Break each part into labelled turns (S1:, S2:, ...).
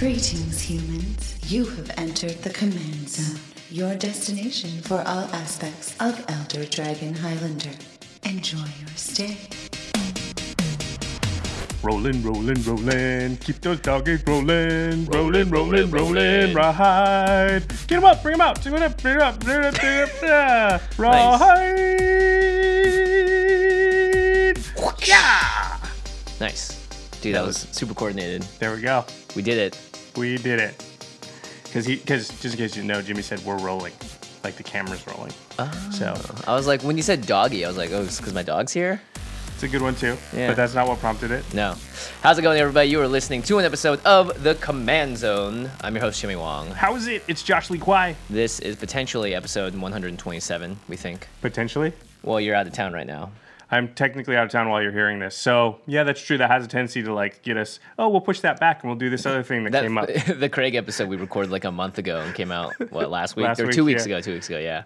S1: Greetings, humans. You have entered the Command Zone, your destination for all aspects of Elder Dragon Highlander. Enjoy your stay.
S2: Rollin', rollin', rollin', keep those doggies rollin', rollin', rollin', rollin', ride. Get him up, bring him out, bring it up, bring it up, bring it up, ride. Yeah.
S3: Nice. Dude, that was super coordinated.
S2: There we go.
S3: We did it.
S2: We did it. Because just in case you know, Jimmy said we're rolling, like the camera's rolling.
S3: Oh.
S2: So
S3: I was like, when you said doggy, I was like, oh, it's because my dog's here?
S2: it's a good one too.
S3: Yeah.
S2: But that's not what prompted it.
S3: No. How's it going, everybody? You are listening to an episode of The Command Zone. I'm your host, Jimmy Wong.
S2: How is it? It's Josh Lee Kwai.
S3: This is potentially episode 127, we think.
S2: Potentially.
S3: Well, you're out of town right now.
S2: I'm technically out of town while you're hearing this. So, yeah, that's true. That has a tendency to, like, get us, oh, we'll push that back and we'll do this other thing that came up.
S3: The Craig episode we recorded like a month ago and came out, what, last week?
S2: Last
S3: or
S2: week,
S3: 2 weeks
S2: yeah.
S3: ago, 2 weeks ago, yeah.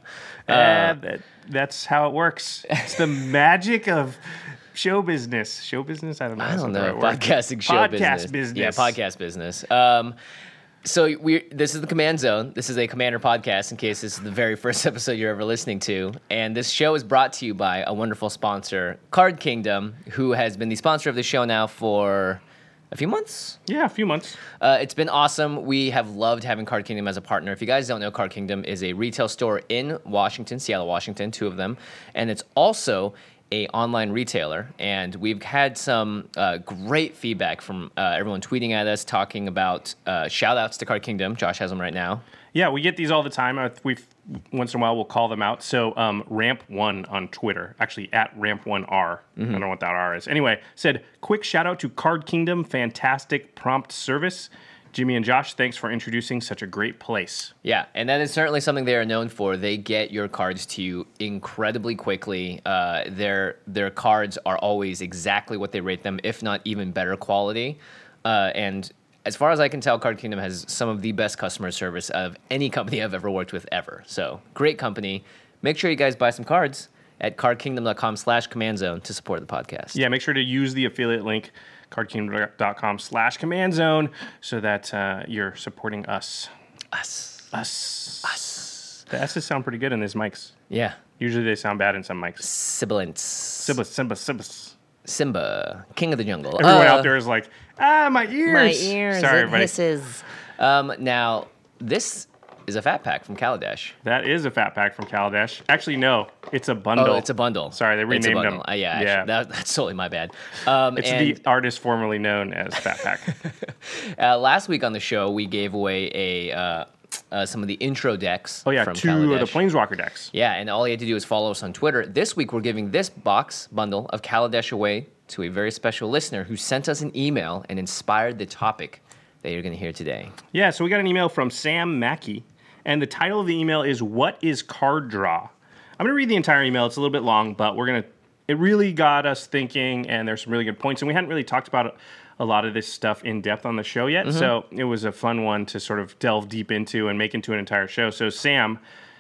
S2: That's how it works. It's the magic of show business. Show business? I don't know.
S3: I don't
S2: That's
S3: know.
S2: not the right word.
S3: Podcasting show
S2: Podcast
S3: business.
S2: business.
S3: Yeah, podcast business. So this is the Command Zone. This is a Commander podcast in case this is the very first episode you're ever listening to. And this show is brought to you by a wonderful sponsor, Card Kingdom, who has been the sponsor of the show now for a few months.
S2: Yeah, a few months.
S3: It's been awesome. We have loved having Card Kingdom as a partner. If you guys don't know, Card Kingdom is a retail store in Washington, Seattle, Washington, two of them. And it's also a online retailer, and we've had some great feedback from everyone tweeting at us, talking about shout outs to Card Kingdom. Josh has them right now.
S2: Yeah, we get these all the time. Once in a while we'll call them out. So Ramp1 on Twitter, actually at Ramp1R, I don't know what that R is. Anyway, said, quick shout out to Card Kingdom, fantastic prompt service. Jimmy and Josh, thanks for introducing such a great place.
S3: Yeah, and that is certainly something they are known for. They get your cards to you incredibly quickly. Their cards are always exactly what they rate them, if not even better quality. And as far as I can tell, Card Kingdom has some of the best customer service of any company I've ever worked with ever. So, great company. Make sure you guys buy some cards at cardkingdom.com/command-zone to support the podcast.
S2: Yeah, make sure to use the affiliate link, cardkingdom.com/command zone, so that you're supporting us. Us. The S's sound pretty good in these mics.
S3: Yeah.
S2: Usually they sound bad in some mics.
S3: Sibilance. Simba, king of the jungle.
S2: Everyone out there is like, my ears.
S3: My ears.
S2: Sorry,
S3: it
S2: everybody.
S3: hisses. Now, this is a fat pack from Kaladesh.
S2: That is a fat pack from Kaladesh. Actually, no, it's a bundle.
S3: Oh, it's a bundle.
S2: Sorry, they renamed them.
S3: Yeah. Actually, that's totally my bad.
S2: It's the artist formerly known as Fat Pack.
S3: Last week on the show, we gave away some of the intro decks.
S2: Oh, yeah,
S3: from
S2: two
S3: Kaladesh.
S2: of the Planeswalker decks.
S3: Yeah, and all you had to do is follow us on Twitter. This week, we're giving this bundle of Kaladesh away to a very special listener who sent us an email and inspired the topic that you're going to hear today.
S2: Yeah, so we got an email from Sam Mackey, and the title of the email is, What is Card Draw? I'm going to read the entire email. It's a little bit long, but it really got us thinking, and there's some really good points, and we hadn't really talked about a lot of this stuff in depth on the show yet, so it was a fun one to sort of delve deep into and make into an entire show. So Sam,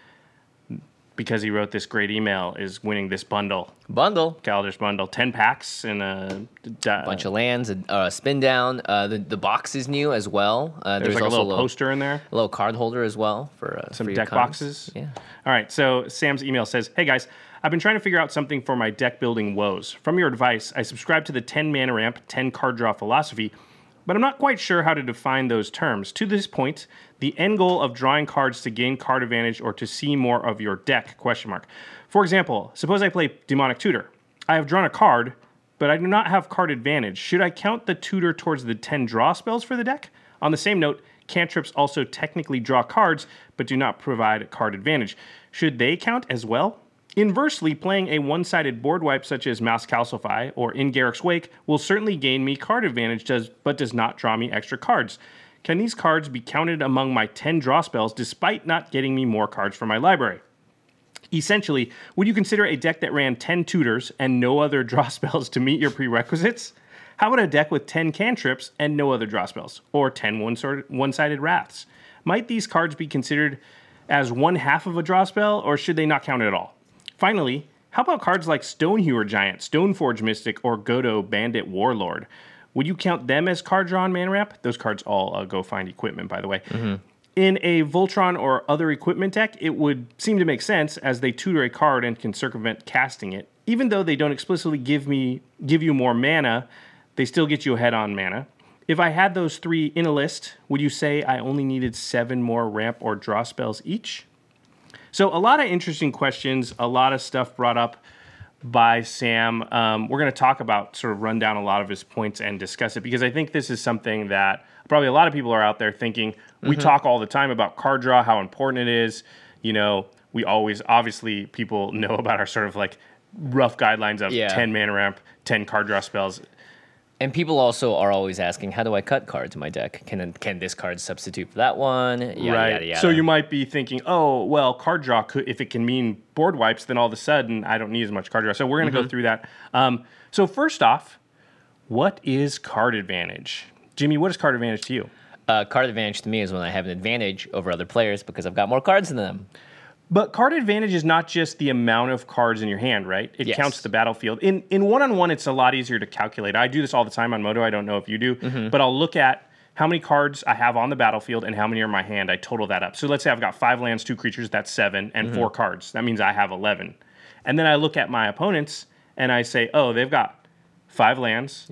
S2: because he wrote this great email, is winning this bundle. Kaladesh bundle. 10 packs and a
S3: bunch of lands, a spin down. The box is new as well.
S2: There's like
S3: also
S2: a little poster in there.
S3: A little card holder as well for
S2: some
S3: for your
S2: deck
S3: cards.
S2: boxes.
S3: Yeah.
S2: All right, so Sam's email says, Hey guys, I've been trying to figure out something for my deck building woes. From your advice, I subscribe to the 10 mana ramp, 10 card draw philosophy, but I'm not quite sure how to define those terms. To this point, the end goal of drawing cards to gain card advantage or to see more of your deck, ? For example, suppose I play Demonic Tutor. I have drawn a card, but I do not have card advantage. Should I count the tutor towards the 10 draw spells for the deck? On the same note, cantrips also technically draw cards, but do not provide card advantage. Should they count as well? Inversely, playing a one-sided board wipe such as Mass Calcify or In Garruk's Wake will certainly gain me card advantage, but does not draw me extra cards. Can these cards be counted among my 10 draw spells despite not getting me more cards from my library? Essentially, would you consider a deck that ran 10 tutors and no other draw spells to meet your prerequisites? How about a deck with 10 cantrips and no other draw spells, or 10 one-sided wraths? Might these cards be considered as one half of a draw spell, or should they not count at all? Finally, how about cards like Stonehewer Giant, Stoneforge Mystic, or Godo Bandit Warlord? Would you count them as card draw on mana ramp? Those cards all go find equipment, by the way. In a Voltron or other equipment deck, it would seem to make sense as they tutor a card and can circumvent casting it. Even though they don't explicitly give you more mana, they still get you ahead on mana. If I had those 3 in a list, would you say I only needed 7 more ramp or draw spells each? So a lot of interesting questions, a lot of stuff brought up by Sam. We're going to talk about, sort of run down a lot of his points and discuss it, because I think this is something that probably a lot of people are out there thinking. We talk all the time about card draw, how important it is. You know, we always, obviously, people know about our sort of like rough guidelines of 10 mana ramp, 10 card draw spells.
S3: And people also are always asking, how do I cut cards in my deck? Can this card substitute for that one? Yada, yada, yada.
S2: So you might be thinking, oh, well, card draw, if it can mean board wipes, then all of a sudden I don't need as much card draw. So we're going to go through that. So first off, what is card advantage? Jimmy, what is card advantage to you?
S3: Card advantage to me is when I have an advantage over other players because I've got more cards than them.
S2: But card advantage is not just the amount of cards in your hand, right? It counts the battlefield. In one-on-one, it's a lot easier to calculate. I do this all the time on Moto. I don't know if you do. But I'll look at how many cards I have on the battlefield and how many are in my hand. I total that up. So let's say I've got 5 lands, 2 creatures, that's 7, and 4 cards. That means I have 11. And then I look at my opponents, and I say, oh, they've got 5 lands,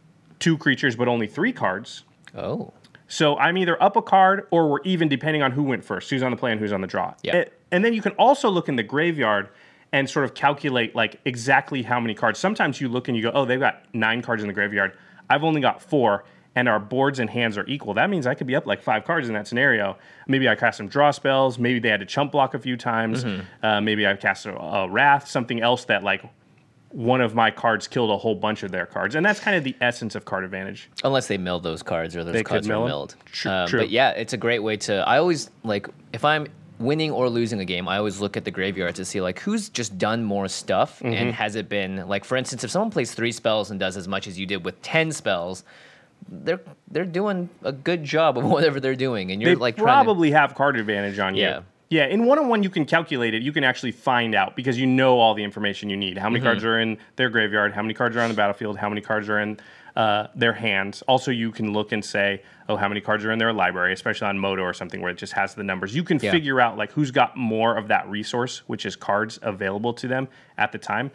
S2: 2 creatures, but only 3 cards.
S3: Oh.
S2: So I'm either up a card or we're even, depending on who went first, who's on the play and who's on the draw. And then you can also look in the graveyard and sort of calculate like exactly how many cards. Sometimes you look and you go, oh, they've got 9 cards in the graveyard. I've only got 4, and our boards and hands are equal. That means I could be up like 5 cards in that scenario. Maybe I cast some draw spells. Maybe they had to chump block a few times. Maybe I cast a Wrath, something else that like one of my cards killed a whole bunch of their cards. And that's kind of the essence of card advantage.
S3: Unless they milled those cards or those cards were milled.
S2: True.
S3: But yeah, it's a great way to... I always, like, if I'm winning or losing a game, I always look at the graveyard to see, like, who's just done more stuff and has it been... Like, for instance, if someone plays 3 spells and does as much as you did with 10 spells, they're doing a good job of whatever they're doing. And you're,
S2: they
S3: like,
S2: probably have card advantage on you. Yeah, in one-on-one, you can calculate it. You can actually find out because you know all the information you need. How many cards are in their graveyard, how many cards are on the battlefield, how many cards are in their hands. Also, you can look and say, oh, how many cards are in their library, especially on Moto or something where it just has the numbers. You can figure out like who's got more of that resource, which is cards available to them at the time.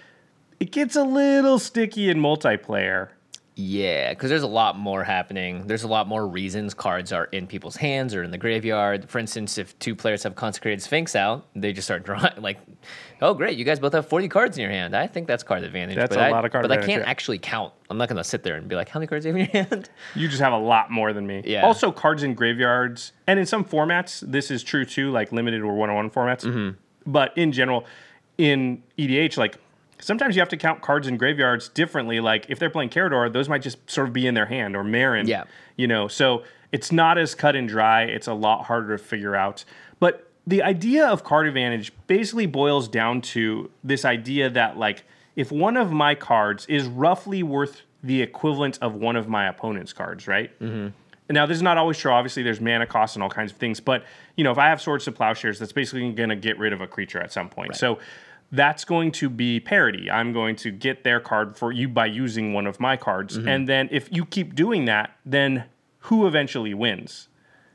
S2: It gets a little sticky in multiplayer.
S3: Yeah, because there's a lot more happening. There's a lot more reasons cards are in people's hands or in the graveyard. For instance, if 2 players have Consecrated Sphinx out, they just start drawing, like, oh, great, you guys both have 40 cards in your hand. I think that's card advantage.
S2: That's a lot of card advantage.
S3: But I can't actually count. I'm not going to sit there and be like, how many cards do you have in your hand?
S2: You just have a lot more than me.
S3: Yeah.
S2: Also, cards in graveyards, and in some formats, this is true too, like limited or one-on-one formats. But in general, in EDH, like, sometimes you have to count cards in graveyards differently. Like if they're playing Carador, those might just sort of be in their hand, or Marin. You know, so it's not as cut and dry. It's a lot harder to figure out. But the idea of card advantage basically boils down to this idea that like if one of my cards is roughly worth the equivalent of one of my opponent's cards, right? Now, this is not always true. Obviously, there's mana costs and all kinds of things. But, you know, if I have Swords to Plowshares, that's basically going to get rid of a creature at some point. Right. So that's going to be parity. I'm going to get their card for you by using one of my cards. And then if you keep doing that, then who eventually wins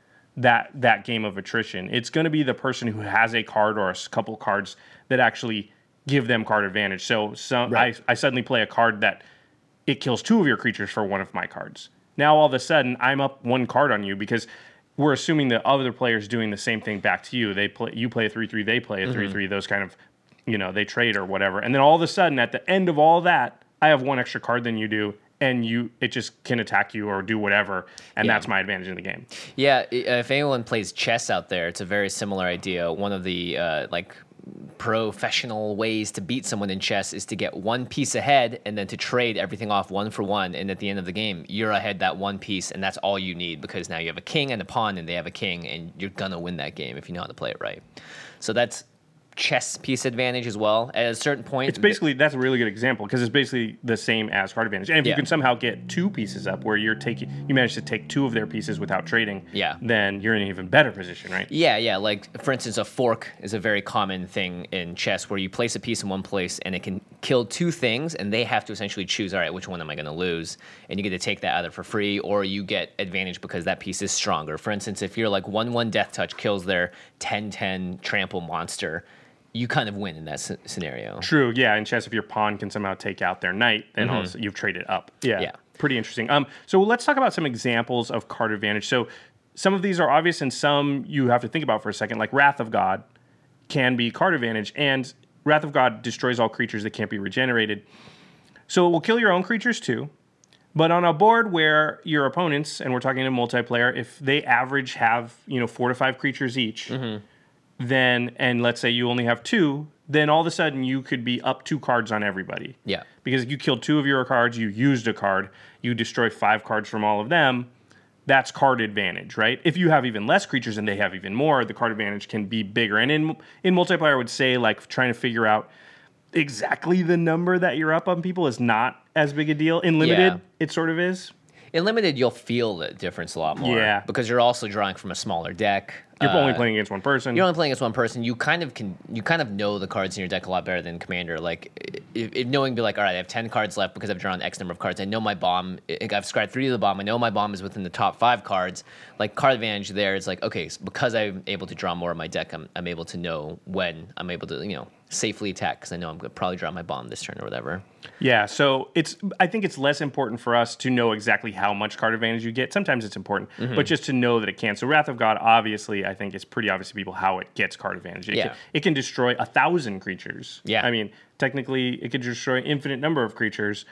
S2: that game of attrition? It's going to be the person who has a card or a couple cards that actually give them card advantage. So I suddenly play a card that it kills 2 of your creatures for one of my cards. Now all of a sudden I'm up 1 card on you because we're assuming the other player's doing the same thing back to you. You play a 3/3, they play a 3/3, those kind of, you know, they trade or whatever. And then all of a sudden, at the end of all that, I have 1 extra card than you do, and it just can attack you or do whatever, and that's my advantage in the game.
S3: Yeah, if anyone plays chess out there, it's a very similar idea. One of the, professional ways to beat someone in chess is to get 1 piece ahead and then to trade everything off 1 for 1, and at the end of the game, you're ahead that 1 piece, and that's all you need, because now you have a king and a pawn, and they have a king, and you're gonna win that game if you know how to play it right. So that's chess piece advantage as well. At a certain point,
S2: It's basically, that's a really good example because it's basically the same as card advantage. And if you
S3: Yeah.
S2: can somehow get 2 pieces up where you manage to take 2 of their pieces without trading,
S3: Yeah.
S2: then you're in an even better position, right?
S3: Yeah. Like, for instance, a fork is a very common thing in chess where you place a piece in one place and it can kill 2 things, and they have to essentially choose, all right, which one am I going to lose? And you get to take that either for free or you get advantage because that piece is stronger. For instance, if you're like 1/1 Death Touch kills their 10/10 trample monster, you kind of win in that scenario.
S2: True, yeah. In chess, if your pawn can somehow take out their knight, then also you've traded up. Yeah. Pretty interesting. So let's talk about some examples of card advantage. So some of these are obvious and some you have to think about for a second, like Wrath of God can be card advantage, and Wrath of God destroys all creatures that can't be regenerated. So it will kill your own creatures too. But on a board where your opponents, and we're talking in multiplayer, if they average have 4 to 5 creatures each, then, and let's say you only have 2, then all of a sudden you could be up 2 cards on everybody.
S3: Yeah.
S2: Because if you killed 2 of your cards, you used a card, you destroy 5 cards from all of them, that's card advantage, right? If you have even less creatures and they have even more, the card advantage can be bigger. And in multiplayer, I would say, like, trying to figure out exactly the number that you're up on people is not as big a deal. In limited, it sort of is.
S3: In limited, you'll feel the difference a lot more.
S2: Yeah.
S3: Because you're also drawing from a smaller deck.
S2: You're only playing against one person.
S3: You're only playing against one person. You kind of know the cards in your deck a lot better than Commander. Like, if knowing, be like, all right, I have 10 cards left because I've drawn X number of cards. I know my bomb. I've scryed 3 to the bomb. I know my bomb is within the top 5 cards. Like, card advantage there is like, okay, because I'm able to draw more of my deck, I'm able to know when I'm able to, safely attack because I know I'm going to probably draw my bomb this turn or whatever.
S2: Yeah, so I think it's less important for us to know exactly how much card advantage you get. Sometimes it's important, but just to know that it can. So Wrath of God, obviously, I think it's pretty obvious to people how it gets card advantage. It can destroy 1,000 creatures.
S3: Yeah.
S2: I mean, technically, it could destroy an infinite number of creatures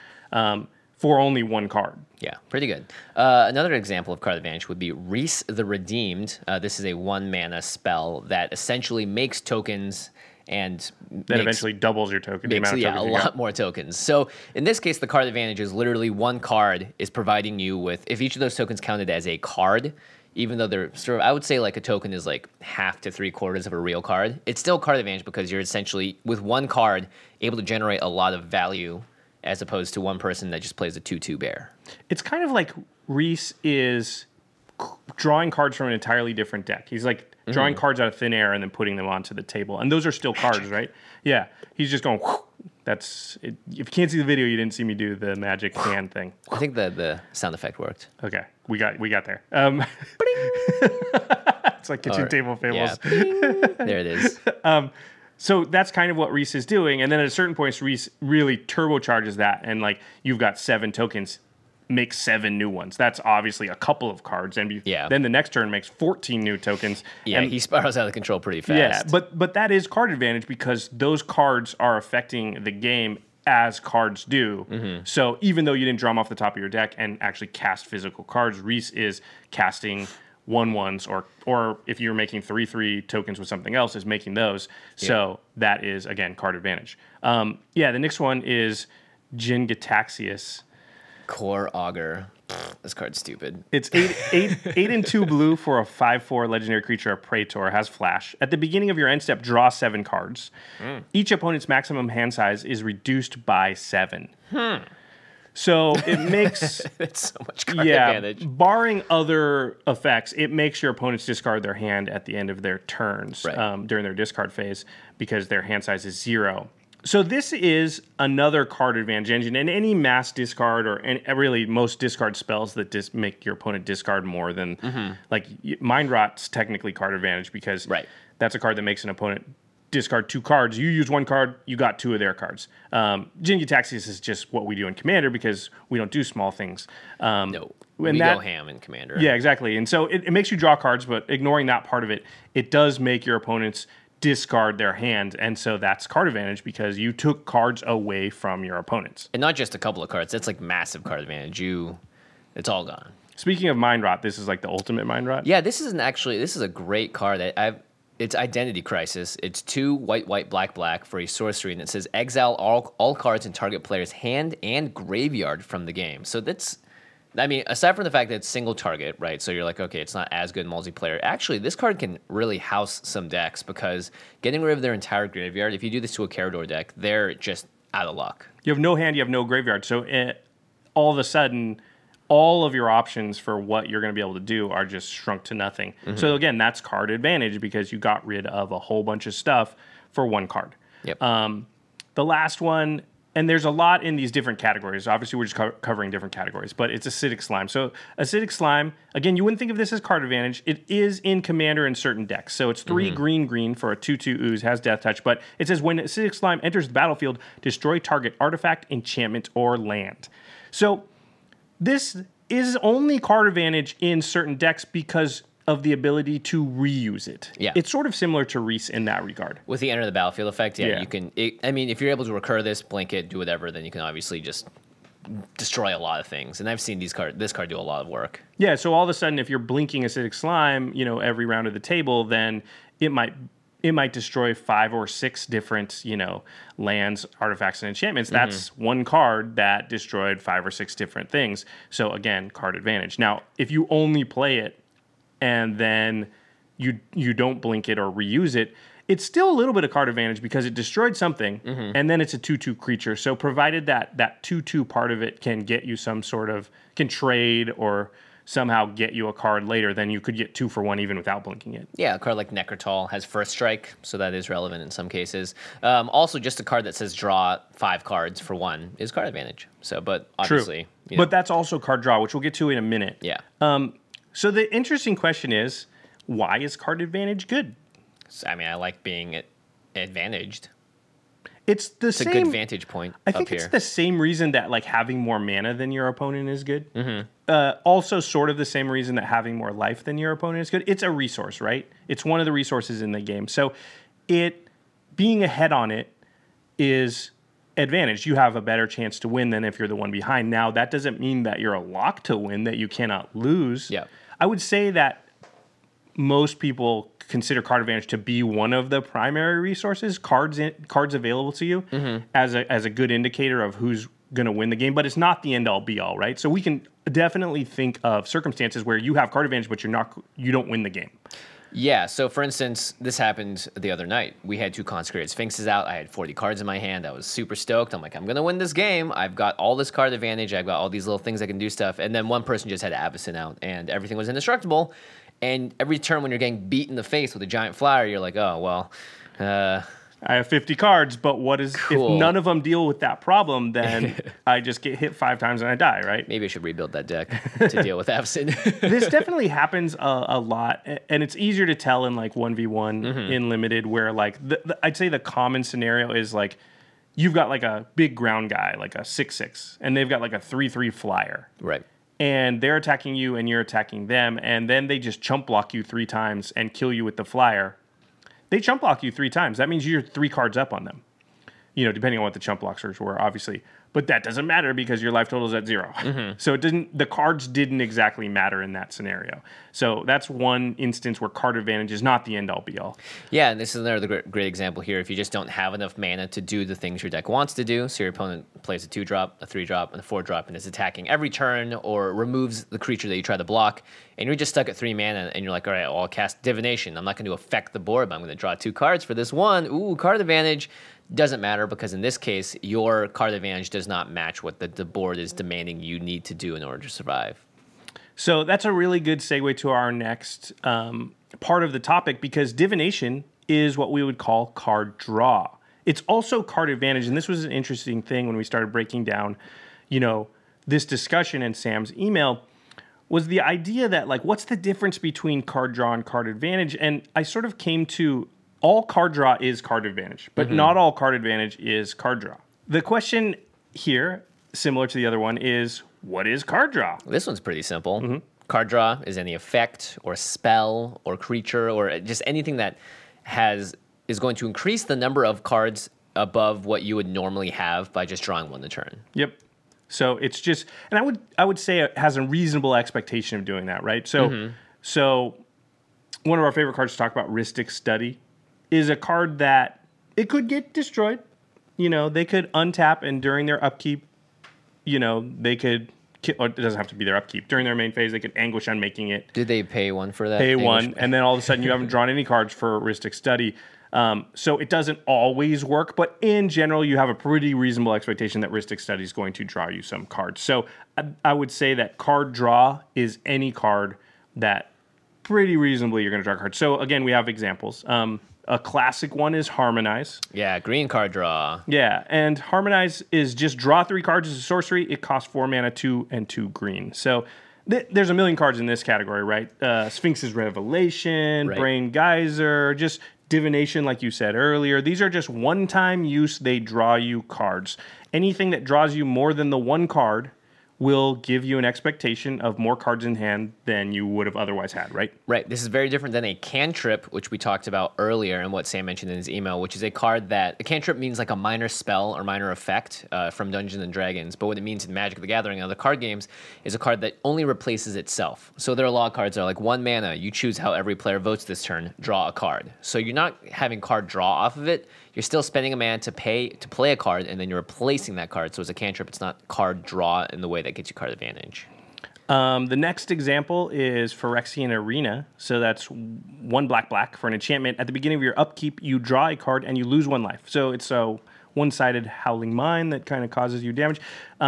S2: for only 1 card.
S3: Yeah, pretty good. Another example of card advantage would be Reese the Redeemed. This is a 1-mana spell that essentially makes tokens and
S2: That eventually doubles your token. The amount of tokens
S3: a
S2: you
S3: lot
S2: got.
S3: more tokens. So in this case, the card advantage is literally 1 card is providing you with, if each of those tokens counted as a card, even though they're sort of, I would say like a token is like half to 3/4 of a real card, it's still card advantage because you're essentially, with 1 card, able to generate a lot of value as opposed to one person that just plays a 2/2 bear.
S2: It's kind of like Reese is drawing cards from an entirely different deck. He's like drawing cards out of thin air and then putting them onto the table. And those are still cards, right? Yeah. He's just going, whoosh. That's it. If you can't see the video, you didn't see me do the magic hand thing.
S3: I think the sound effect worked.
S2: Okay. We got there. It's like kitchen table fables.
S3: Yeah. There it is.
S2: So that's kind of what Reese is doing. And then at a certain point, Reese really turbocharges that. And like you've got 7 tokens, make 7 new ones. That's obviously a couple of cards. And then the next turn makes 14 new tokens.
S3: Yeah,
S2: and
S3: he spirals out of control pretty fast.
S2: Yeah, but that is card advantage because those cards are affecting the game as cards do. So even though you didn't draw them off the top of your deck and actually cast physical cards, Reese is casting 1/1s or if you're making 3/3 tokens with something else, is making those. So that is, again, card advantage. The next one is Jin Gitaxias.
S3: Core Augur. This card's stupid.
S2: It's 8 and 2 blue for a 5/4 legendary creature, a Praetor, has flash. At the beginning of your end step, draw 7 cards. Each opponent's maximum hand size is reduced by 7. So it makes
S3: That's so much card advantage.
S2: Barring other effects, it makes your opponents discard their hand at the end of their turns during their discard phase because their hand size is 0. So this is another card advantage engine, and any mass discard or really most discard spells that make your opponent discard more than like Mind Rot's technically card advantage because that's a card that makes an opponent discard 2 cards. You use 1 card, you got 2 of their cards. Jin Gitaxias is just what we do in Commander because we don't do small things.
S3: No, we go ham in Commander.
S2: Yeah, exactly. And so it makes you draw cards, but ignoring that part of it, it does make your opponents discard their hand, and so that's card advantage because you took cards away from your opponents.
S3: And not just a couple of cards. That's like massive card advantage. It's all gone.
S2: Speaking of Mind Rot, this is like the ultimate Mind Rot.
S3: Yeah, this is a great card. It's Identity Crisis. It's 2 white, black for a sorcery, and it says exile all cards in target player's hand and graveyard from the game. So I mean, aside from the fact that it's single target, right? So you're like, okay, it's not as good in multiplayer. Actually, this card can really house some decks because getting rid of their entire graveyard, if you do this to a Carador deck, they're just out of luck.
S2: You have no hand, you have no graveyard. So all of a sudden, all of your options for what you're going to be able to do are just shrunk to nothing. So again, that's card advantage because you got rid of a whole bunch of stuff for one card.
S3: Yep.
S2: The last one, and there's a lot in these different categories. Obviously, we're just covering different categories, but it's Acidic Slime. So Acidic Slime, again, you wouldn't think of this as card advantage. It is in Commander in certain decks. So it's 3 green for a 2/2 ooze, has Death Touch, but it says when Acidic Slime enters the battlefield, destroy target artifact, enchantment, or land. So this is only card advantage in certain decks because of the ability to reuse it.
S3: Yeah.
S2: It's sort of similar to Reese in that regard.
S3: With the enter the battlefield effect,
S2: Yeah.
S3: you can. I mean, if you're able to recur this, blink it, do whatever, then you can obviously just destroy a lot of things. And I've seen this card do a lot of work.
S2: Yeah, so all of a sudden, if you're blinking Acidic Slime, every round of the table, then it might destroy 5 or 6 different, lands, artifacts, and enchantments. That's one card that destroyed 5 or 6 different things. So again, card advantage. Now, if you only play it and then you don't blink it or reuse it, it's still a little bit of card advantage because it destroyed something, and then it's a 2/2 creature. So provided that 2/2 part of it can get you can trade or somehow get you a card later, then you could get 2 for 1 even without blinking it.
S3: Yeah, a card like Necrotal has First Strike, so that is relevant in some cases. Also, just a card that says draw 5 cards for 1 is card advantage. So, but obviously,
S2: True. But that's also card draw, which we'll get to in a minute.
S3: Yeah.
S2: So the interesting question is, why is card advantage good?
S3: I mean, I like being advantaged.
S2: It's
S3: a good vantage point
S2: I think
S3: up
S2: it's
S3: here.
S2: the same reason that having more mana than your opponent is good. Also, sort of the same reason that having more life than your opponent is good. It's a resource, right? It's one of the resources in the game. So being ahead on it is advantage. You have a better chance to win than if you're the one behind. Now, that doesn't mean that you're a lock to win, that you cannot lose.
S3: Yeah.
S2: I would say that most people consider card advantage to be one of the primary resources, cards available to you as a good indicator of who's going to win the game, but it's not the end all be all, right? So we can definitely think of circumstances where you have card advantage, but you don't win the game.
S3: Yeah, so for instance, this happened the other night. We had 2 Consecrated Sphinxes out. I had 40 cards in my hand. I was super stoked. I'm like, I'm going to win this game. I've got all this card advantage. I've got all these little things that can do stuff. And then one person just had Avacyn out, and everything was indestructible. And every turn when you're getting beat in the face with a giant flower, you're like, oh, well,
S2: I have 50 cards, but
S3: Cool.
S2: if none of them deal with that problem, then I just get hit 5 times and I die, right?
S3: maybe I should rebuild that deck to deal with Avacyn.
S2: This definitely happens a lot, and it's easier to tell in 1v1 in Limited, where I'd say the common scenario is you've got a big ground guy, like a 6/6, and they've got a 3/3 flyer.
S3: Right.
S2: And they're attacking you and you're attacking them, and then they just chump block you 3 times and kill you with the flyer. They chump block you 3 times. That means you're 3 cards up on them. Depending on what the chump blockers were, obviously. But that doesn't matter because your life total is at 0. So the cards didn't exactly matter in that scenario. So that's one instance where card advantage is not the end all be all.
S3: Yeah, and this is another great example here. If you just don't have enough mana to do the things your deck wants to do, so your opponent plays a 2-drop, a 3-drop, and a 4-drop, and is attacking every turn or removes the creature that you try to block, and you're just stuck at 3 mana, and you're like, all right, well, I'll cast Divination. I'm not going to affect the board, but I'm going to draw 2 cards for this one. Ooh, card advantage. Doesn't matter because in this case, your card advantage does not match what the board is demanding you need to do in order to survive.
S2: So that's a really good segue to our next part of the topic, because divination is what we would call card draw. It's also card advantage, and this was an interesting thing when we started breaking down, this discussion in Sam's email, was the idea that what's the difference between card draw and card advantage? And I sort of came to all card draw is card advantage, but not all card advantage is card draw. The question here, similar to the other one, is what is card draw?
S3: This one's pretty simple. Card draw is any effect or spell or creature or just anything that is going to increase the number of cards above what you would normally have by just drawing 1 a turn.
S2: Yep. So it's just, and I would say it has a reasonable expectation of doing that, right? So, so one of our favorite cards to talk about, Rhystic Study, is a card that it could get destroyed. They could untap, and during their upkeep, they could or it doesn't have to be their upkeep. During their main phase, they could anguish on making it.
S3: Did they pay one for that?
S2: Pay one,
S3: English-
S2: and then all of a sudden you haven't drawn any cards for Rhystic Study. So it doesn't always work, but in general, you have a pretty reasonable expectation that Rhystic Study is going to draw you some cards. So I would say that card draw is any card that pretty reasonably you're going to draw cards. So again, we have examples. A classic one is Harmonize.
S3: Yeah, green card draw.
S2: Yeah, and Harmonize is just draw 3 cards as a sorcery. It costs 4 mana, 2 and 2 green. So there's a million cards in this category, right? Sphinx's Revelation,
S3: Right.
S2: Brain Geyser, just Divination, like you said earlier. These are just one-time use. They draw you cards. Anything that draws you more than the one card will give you an expectation of more cards in hand than you would have otherwise had, right?
S3: Right. This is very different than a cantrip, which we talked about earlier and what Sam mentioned in his email, which is a card that a cantrip means like a minor spell or minor effect from Dungeons and Dragons. But what it means in Magic the Gathering and other card games is a card that only replaces itself. So there are a lot of cards that are like 1 mana. You choose how every player votes this turn, draw a card. So you're not having card draw off of it. You're still spending a mana to play a card, and then you're replacing that card. So as a cantrip, it's not card draw in the way that gets you card advantage.
S2: The next example is Phyrexian Arena. So that's 1 black for an enchantment. At the beginning of your upkeep, you draw a card and you lose 1 life. So it's a one-sided Howling Mine that kind of causes you damage.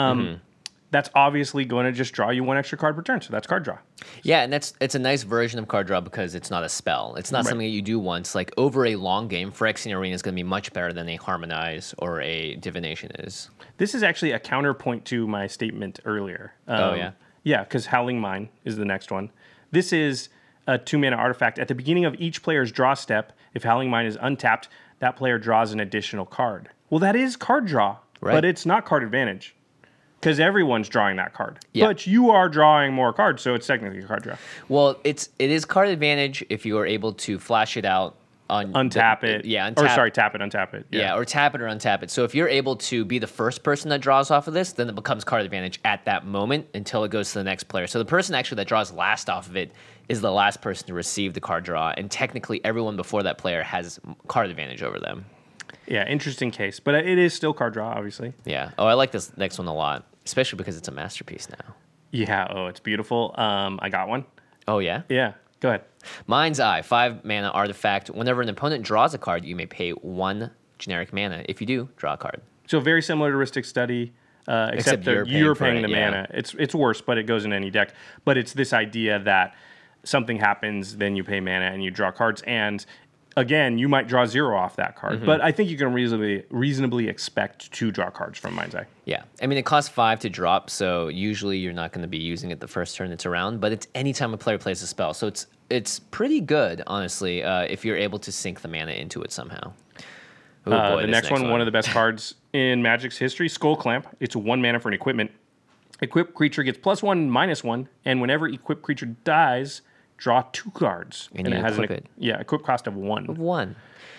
S2: That's obviously going to just draw you 1 extra card per turn. So that's card draw.
S3: Yeah, and it's a nice version of card draw because it's not a spell. It's not something that you do once. Like over a long game, Phyrexian Arena is going to be much better than a Harmonize or a Divination is.
S2: This is actually a counterpoint to my statement earlier.
S3: Oh, yeah?
S2: Yeah, because Howling Mine is the next one. This is a 2-mana artifact. At the beginning of each player's draw step, if Howling Mine is untapped, that player draws an additional card. Well, that is card draw,
S3: Right.
S2: but it's not card advantage. Because everyone's drawing that card.
S3: Yeah.
S2: But you are drawing more cards, so it's technically a card draw.
S3: Well, it is card advantage if you are able to flash it out on
S2: Untap it.
S3: Yeah,
S2: Or sorry, tap it, untap it.
S3: Yeah, or tap it or untap it. So if you're able to be the first person that draws off of this, then it becomes card advantage at that moment until it goes to the next player. So the person actually that draws last off of it is the last person to receive the card draw, and technically everyone before that player has card advantage over them.
S2: Yeah, interesting case. But it is still card draw, obviously.
S3: Yeah. Oh, I like this next one a lot, especially because it's a masterpiece now.
S2: Yeah, it's beautiful. I got one.
S3: Oh, yeah?
S2: Yeah, go ahead.
S3: Mind's Eye, 5 mana artifact. Whenever an opponent draws a card, you may pay 1 generic mana. If you do, draw a card.
S2: So very similar to Rhystic Study, except that you're paying the mana. It's worse, but it goes in any deck. But it's this idea that something happens, then you pay mana and you draw cards. And again, you might draw 0 off that card. But I think you can reasonably expect to draw cards from Mind's Eye.
S3: Yeah. I mean, it costs 5 to drop, so usually you're not going to be using it the first turn it's around, but it's anytime a player plays a spell. So it's pretty good, honestly, if you're able to sink the mana into it somehow. Ooh, boy,
S2: the next one of the best cards in Magic's history, Skull Clamp. It's 1 mana for an equipment. Equipped creature gets +1/-1, and whenever equipped creature dies, draw 2 cards.
S3: And you
S2: it has
S3: equip it.
S2: Yeah, equip cost of 1.
S3: 1.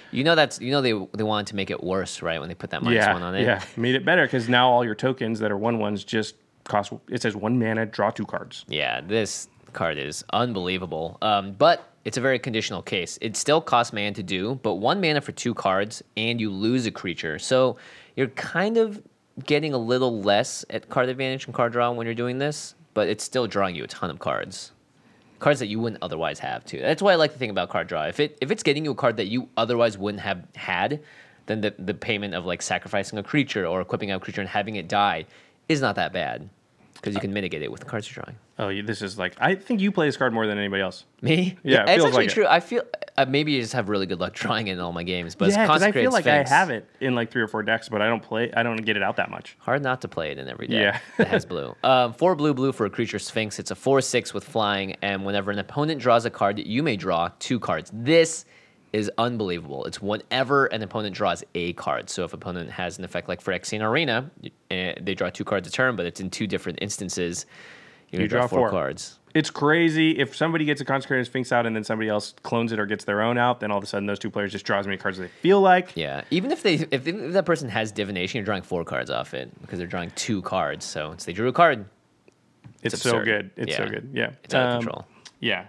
S3: They wanted to make it worse, right, when they put that -1 on it?
S2: Yeah, made it better because now all your tokens that are 1/1s just cost, it says 1 mana, draw 2 cards.
S3: Yeah, this card is unbelievable. But it's a very conditional case. It still costs mana to do, but 1 mana for 2 cards, and you lose a creature. So you're kind of getting a little less at card advantage and card draw when you're doing this, but it's still drawing you a ton of cards. Cards that you wouldn't otherwise have, too. That's why I like to think about card draw. If it's getting you a card that you otherwise wouldn't have had, then the payment of like sacrificing a creature or equipping a creature and having it die is not that bad. Because you can mitigate it with the cards you're drawing.
S2: Oh, this is like, I think you play this card more than anybody else.
S3: Me?
S2: Yeah, it
S3: it's
S2: feels
S3: actually
S2: like
S3: true. I feel maybe you just have really good luck drawing it in all my games. But
S2: Yeah,
S3: it's
S2: because I feel like
S3: Sphinx,
S2: I have it in like 3 or 4 decks, but I don't get it out that much.
S3: hard not to play it in every deck
S2: Yeah.
S3: that has blue. 4 blue for a creature Sphinx. It's a 4/6 with flying, and whenever an opponent draws a card, you may draw 2 cards. This is unbelievable. It's whenever an opponent draws a card. So if opponent has an effect like Phyrexian Arena, they draw 2 cards a turn, but it's in 2 different instances. You draw 4 cards.
S2: It's crazy. If somebody gets a Consecrated Sphinx out and then somebody else clones it or gets their own out, then all of a sudden those 2 players just draw as many cards as they feel like.
S3: Yeah, even if that person has divination, you're drawing 4 cards off it because they're drawing 2 cards. So they drew a card.
S2: It's so
S3: absurd.
S2: good. It's so
S3: Yeah.
S2: good. Yeah.
S3: It's out of control.
S2: Yeah,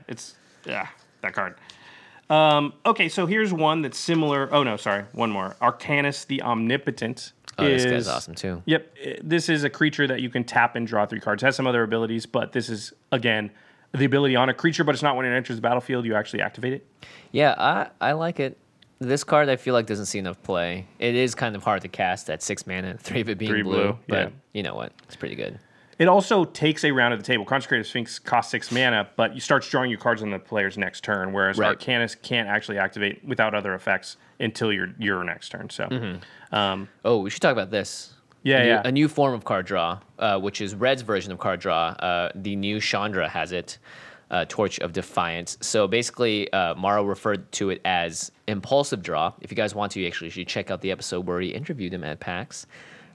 S2: that card. Okay, so here's one that's similar. Oh, no, sorry. One more. Arcanus the Omnipotent.
S3: Oh, this guy's awesome too.
S2: Yep. This is a creature that you can tap and draw 3 cards. It has some other abilities, but this is, again, the ability on a creature, but it's not when it enters the battlefield. You actually activate it.
S3: Yeah, I like it. This card I feel like doesn't see enough play. It is kind of hard to cast at 6 mana, 3 of it being
S2: 3 blue,
S3: but
S2: yeah.
S3: you know what? It's pretty good.
S2: It also takes a round at the table. Consecrated Sphinx costs 6 mana, but you start drawing your cards on the player's next turn, whereas
S3: Right.
S2: Arcanist can't actually activate without other effects until your next turn. So,
S3: We should talk about this.
S2: Yeah,
S3: A new form of card draw, which is Red's version of card draw. The new Chandra has it, Torch of Defiance. So basically, Morrow referred to it as impulsive draw. If you guys want to, you actually should check out the episode where he interviewed him at PAX.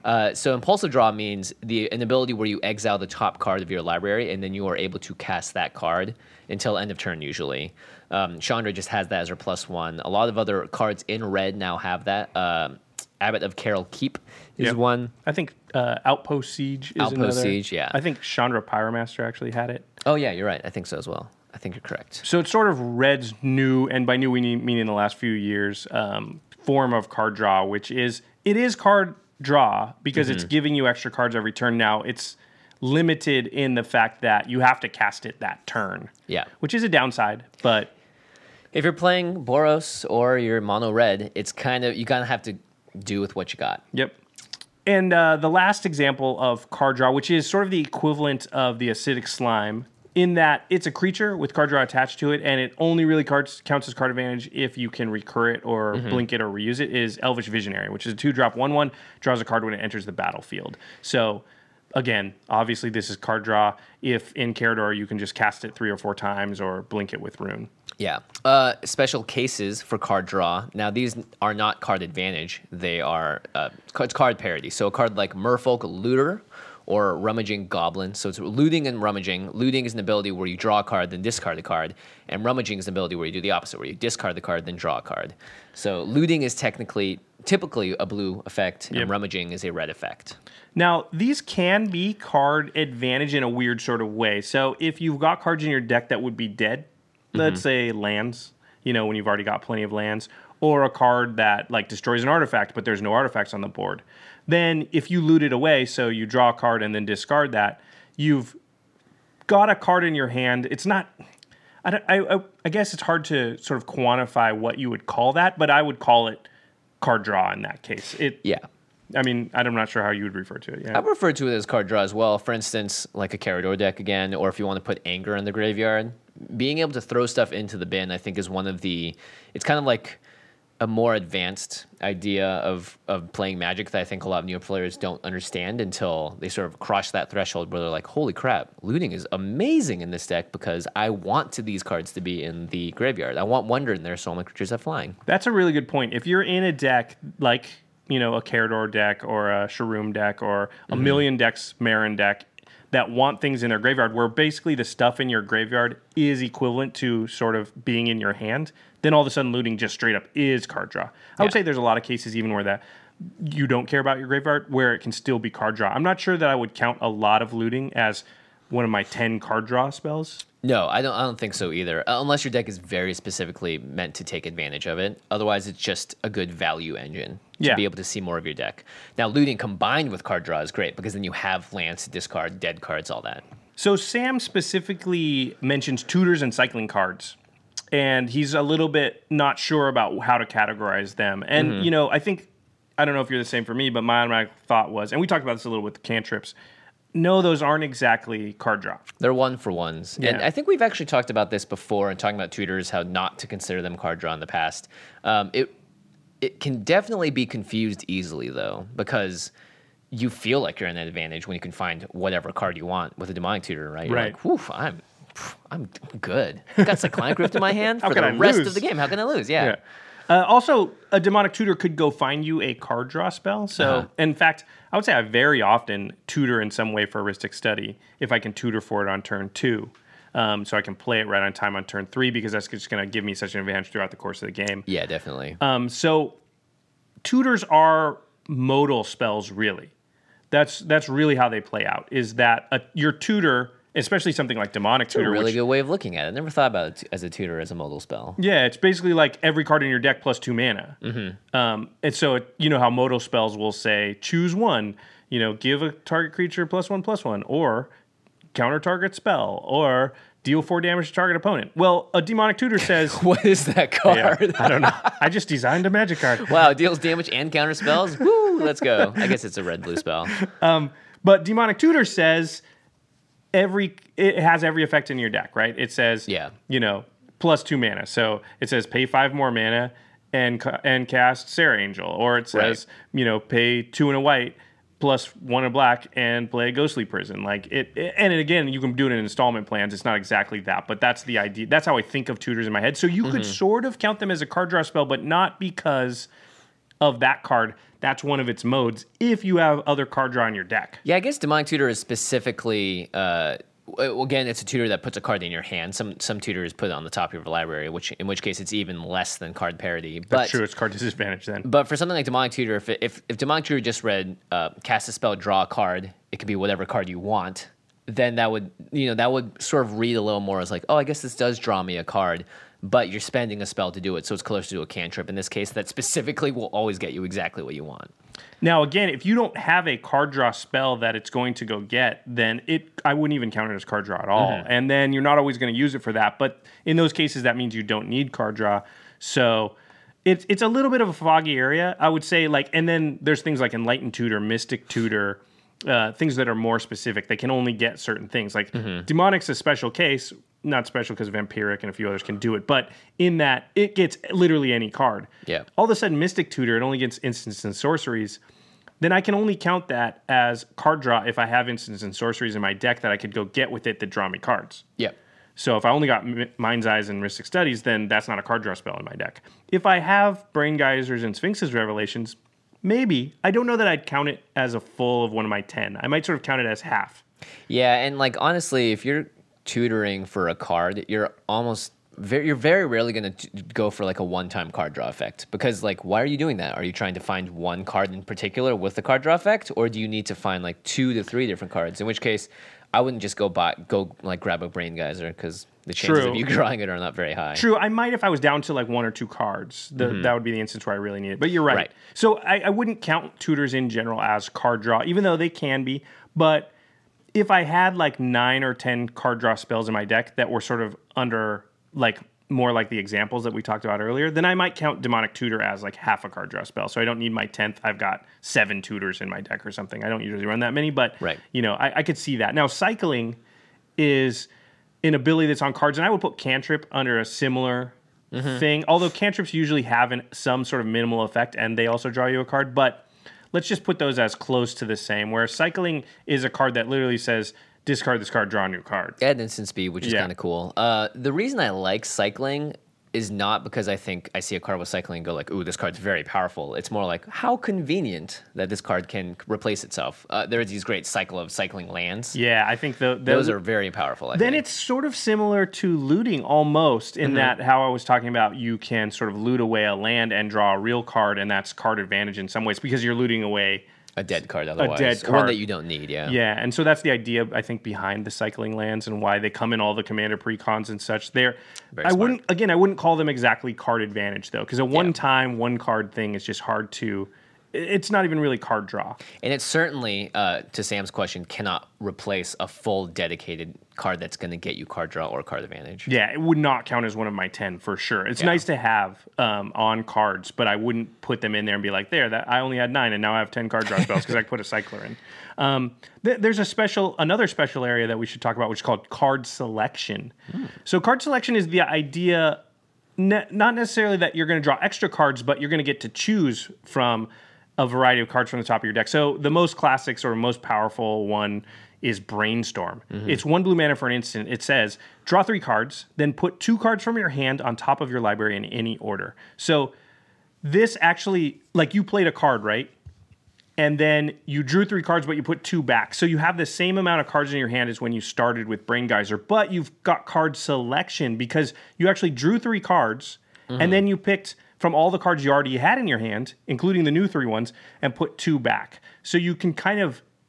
S3: So impulsive draw means an ability where you exile the top card of your library, and then you are able to cast that card until end of turn usually. Chandra just has that as her +1. A lot of other cards in red now have that. Abbot of Carol Keep is one.
S2: I think Outpost Siege is
S3: Outpost
S2: another.
S3: Siege, yeah.
S2: I think Chandra Pyromaster actually had it.
S3: Oh, yeah, you're right. I think so as well. I think you're correct.
S2: So it's sort of Red's new, and by new we mean in the last few years, form of card draw, which is, it is card draw because it's giving you extra cards every turn. Now, it's limited in the fact that you have to cast it that turn.
S3: Yeah.
S2: Which is a downside, but...
S3: If you're playing Boros or you're mono red, it's kind of, you kind of have to do with what you got.
S2: Yep. And the last example of card draw, which is sort of the equivalent of the acidic slime, in that it's a creature with card draw attached to it, and it only really counts as card advantage if you can recur it or blink it or reuse it, is Elvish Visionary, which is a 2-drop 1/1, draws a card when it enters the battlefield. So, again, obviously this is card draw. If in Carador you can just cast it 3 or 4 times or blink it with Rune.
S3: Yeah. Special cases for card draw. Now, these are not card advantage. They are card parity. So a card like Merfolk Looter or Rummaging Goblin. So it's looting and rummaging. Looting is an ability where you draw a card, then discard a card. And rummaging is an ability where you do the opposite, where you discard the card, then draw a card. So looting is typically a blue effect, and rummaging is a red effect.
S2: Now, these can be card advantage in a weird sort of way. So if you've got cards in your deck that would be dead, let's say lands, when you've already got plenty of lands, or a card that like destroys an artifact, but there's no artifacts on the board, then if you loot it away, so you draw a card and then discard that, you've got a card in your hand. It's not... I guess it's hard to sort of quantify what you would call that, but I would call it card draw in that case. I mean, I'm not sure how you would refer to it. Yeah.
S3: I refer to it as card draw as well. For instance, like a Carador deck again, or if you want to put Anger in the graveyard, being able to throw stuff into the bin, I think, is one of the... It's kind of like a more advanced idea of playing Magic that I think a lot of newer players don't understand until they sort of cross that threshold where they're like, holy crap, looting is amazing in this deck because I want these cards to be in the graveyard. I want Wonder in there so all my creatures have flying.
S2: That's a really good point. If you're in a deck like, a Carador deck or a Shroom deck or a million decks Marin deck that want things in their graveyard where basically the stuff in your graveyard is equivalent to sort of being in your hand, then all of a sudden looting just straight up is card draw. I would say there's a lot of cases even where that you don't care about your graveyard where it can still be card draw. I'm not sure that I would count a lot of looting as one of my 10 card draw spells.
S3: No, I don't think so either. Unless your deck is very specifically meant to take advantage of it. Otherwise, it's just a good value engine to be able to see more of your deck. Now, looting combined with card draw is great because then you have lands to discard, dead cards, all that.
S2: So Sam specifically mentions tutors and cycling cards. And he's a little bit not sure about how to categorize them. And, I don't know if you're the same for me, but my automatic thought was, and we talked about this a little with the cantrips, no, those aren't exactly card draw.
S3: They're 1-for-1s.
S2: Yeah.
S3: And I think we've actually talked about this before and talking about tutors, how not to consider them card draw in the past. It can definitely be confused easily, though, because you feel like you're in an advantage when you can find whatever card you want with a demonic tutor, right? You're like, whew, I'm good. I got Cyclonic Rift in my hand for the rest of the game. How can I lose? Yeah.
S2: Also, a demonic tutor could go find you a card draw spell. So, in fact, I would say I very often tutor in some way for Heuristic Study if I can tutor for it on turn 2. So I can play it right on time on turn 3 because that's just going to give me such an advantage throughout the course of the game.
S3: Yeah, definitely.
S2: So tutors are modal spells, really. That's really how they play out, is that your tutor especially something like Demonic
S3: It's a
S2: Tutor.
S3: really
S2: which,
S3: good way of looking at it. I never thought about it as a tutor as a modal spell.
S2: Yeah, it's basically like every card in your deck plus 2 mana. And so, you know how modal spells will say, choose one, give a target creature +1/+1, or counter target spell, or deal 4 damage to target opponent. Well, a Demonic Tutor says...
S3: What is that card?
S2: Yeah, I don't know. I just designed a Magic card.
S3: Wow, deals damage and counter spells? Woo, let's go. I guess it's a red-blue spell.
S2: But Demonic Tutor says it has every effect in your deck, right? It says, plus 2 mana. So it says pay 5 more mana and cast Serra Angel. Or it says, pay 2 and a white plus 1 and black and play Ghostly Prison. And again, you can do it in installment plans. It's not exactly that, but that's the idea. That's how I think of tutors in my head. So you could sort of count them as a card draw spell, but not because of that card. That's one of its modes if you have other card draw in your deck.
S3: Yeah, I guess Demonic Tutor is specifically, again, it's a tutor that puts a card in your hand. Some tutors put it on the top of your library, in which case it's even less than card parity.
S2: That's true, it's card disadvantage then.
S3: But for something like Demonic Tutor, if Demonic Tutor just read cast a spell, draw a card, it could be whatever card you want, then that would sort of read a little more as like, oh, I guess this does draw me a card. But you're spending a spell to do it, so it's closer to a cantrip in this case that specifically will always get you exactly what you want.
S2: Now, again, if you don't have a card draw spell that it's going to go get, then I wouldn't even count it as card draw at all. And then you're not always going to use it for that. But in those cases, that means you don't need card draw. So it's a little bit of a foggy area, I would say. And then there's things like Enlightened Tutor, Mystic Tutor, things that are more specific. They can only get certain things. Demonic's a special case. Not special because Vampiric and a few others can do it, but in that it gets literally any card.
S3: Yeah.
S2: All of a sudden, Mystic Tutor, it only gets instants and sorceries. Then I can only count that as card draw if I have instants and sorceries in my deck that I could go get with it that draw me cards.
S3: Yeah.
S2: So if I only got Mind's Eyes and Mystic Studies, then that's not a card draw spell in my deck. If I have Brain Geysers and Sphinx's Revelations, maybe. I don't know that I'd count it as a full of one of my 10. I might sort of count it as half.
S3: Yeah, and honestly, if you're tutoring for a card, you're very rarely going to go for a one-time card draw effect, because why are you doing that? Are you trying to find one card in particular with the card draw effect, or do you need to find 2 to 3 different cards? In which case, I wouldn't just go grab a Brain Geyser, because the chances of you drawing it are not very high.
S2: True, I might if I was down to 1 or 2 cards. That would be the instance where I really need it. But you're right. So I wouldn't count tutors in general as card draw, even though they can be. But if I had 9 or 10 card draw spells in my deck that were sort of under more like the examples that we talked about earlier, then I might count Demonic Tutor as half a card draw spell. So I don't need my 10th. I've got 7 tutors in my deck or something. I don't usually run that many, but I could see that. Now, cycling is an ability that's on cards, and I would put cantrip under a similar thing, although cantrips usually have some sort of minimal effect and they also draw you a card, but let's just put those as close to the same, where cycling is a card that literally says, discard this card, draw a new card.
S3: Add instant speed, which is kind of cool. The reason I like cycling is not because I think I see a card with cycling and go ooh, this card's very powerful. It's more how convenient that this card can replace itself. There are these great cycling lands.
S2: Yeah, I think
S3: those are very powerful.
S2: Then it's sort of similar to looting almost, in that how I was talking about you can sort of loot away a land and draw a real card, and that's card advantage in some ways because you're looting away
S3: a dead card otherwise.
S2: A dead card.
S3: One that you don't need, yeah.
S2: Yeah, and so that's the idea, I think, behind the cycling lands and why they come in all the commander precons and such. I wouldn't call them exactly card advantage, though, because a one-time, one-card thing is just hard to... It's not even really card draw.
S3: And it certainly, to Sam's question, cannot replace a full dedicated card that's going to get you card draw or card advantage.
S2: Yeah, it would not count as one of my 10 for sure. It's nice to have on cards, but I wouldn't put them in there and be like, I only had 9 and now I have 10 card draw spells because I put a cycler in. There's another special area that we should talk about, which is called card selection. So card selection is the idea, not necessarily that you're going to draw extra cards, but you're going to get to choose from a variety of cards from the top of your deck. So the most classic or most powerful one is Brainstorm. It's 1 blue mana for an instant. It says, draw 3 cards, then put 2 cards from your hand on top of your library in any order. So this actually, you played a card, right? And then you drew 3 cards, but you put 2 back. So you have the same amount of cards in your hand as when you started with Brain Geyser, but you've got card selection because you actually drew 3 cards, and then you picked from all the cards you already had in your hand, including the new 3 ones, and put 2 back. So you can kind of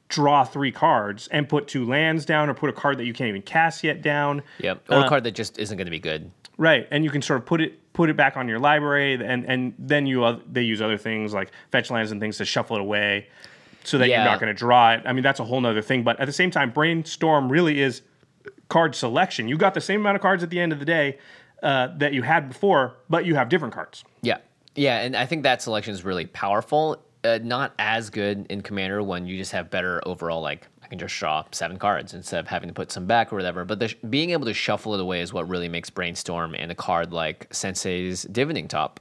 S2: draw 3 cards and put 2 lands down, or put a card that you can't even cast yet down.
S3: Yep. Or a card that just isn't going to be good.
S2: Right, and you can sort of put it back on your library, and then they use other things like fetch lands and things to shuffle it away, so that you're not going to draw it. I mean, that's a whole nother thing. But at the same time, Brainstorm really is card selection. You got the same amount of cards at the end of the day that you had before, but you have different cards.
S3: Yeah, and I think that selection is really powerful. Not as good in Commander when you just have better overall, like, I can just draw 7 cards instead of having to put some back or whatever. But being able to shuffle it away is what really makes Brainstorm and a card like Sensei's Dividing Top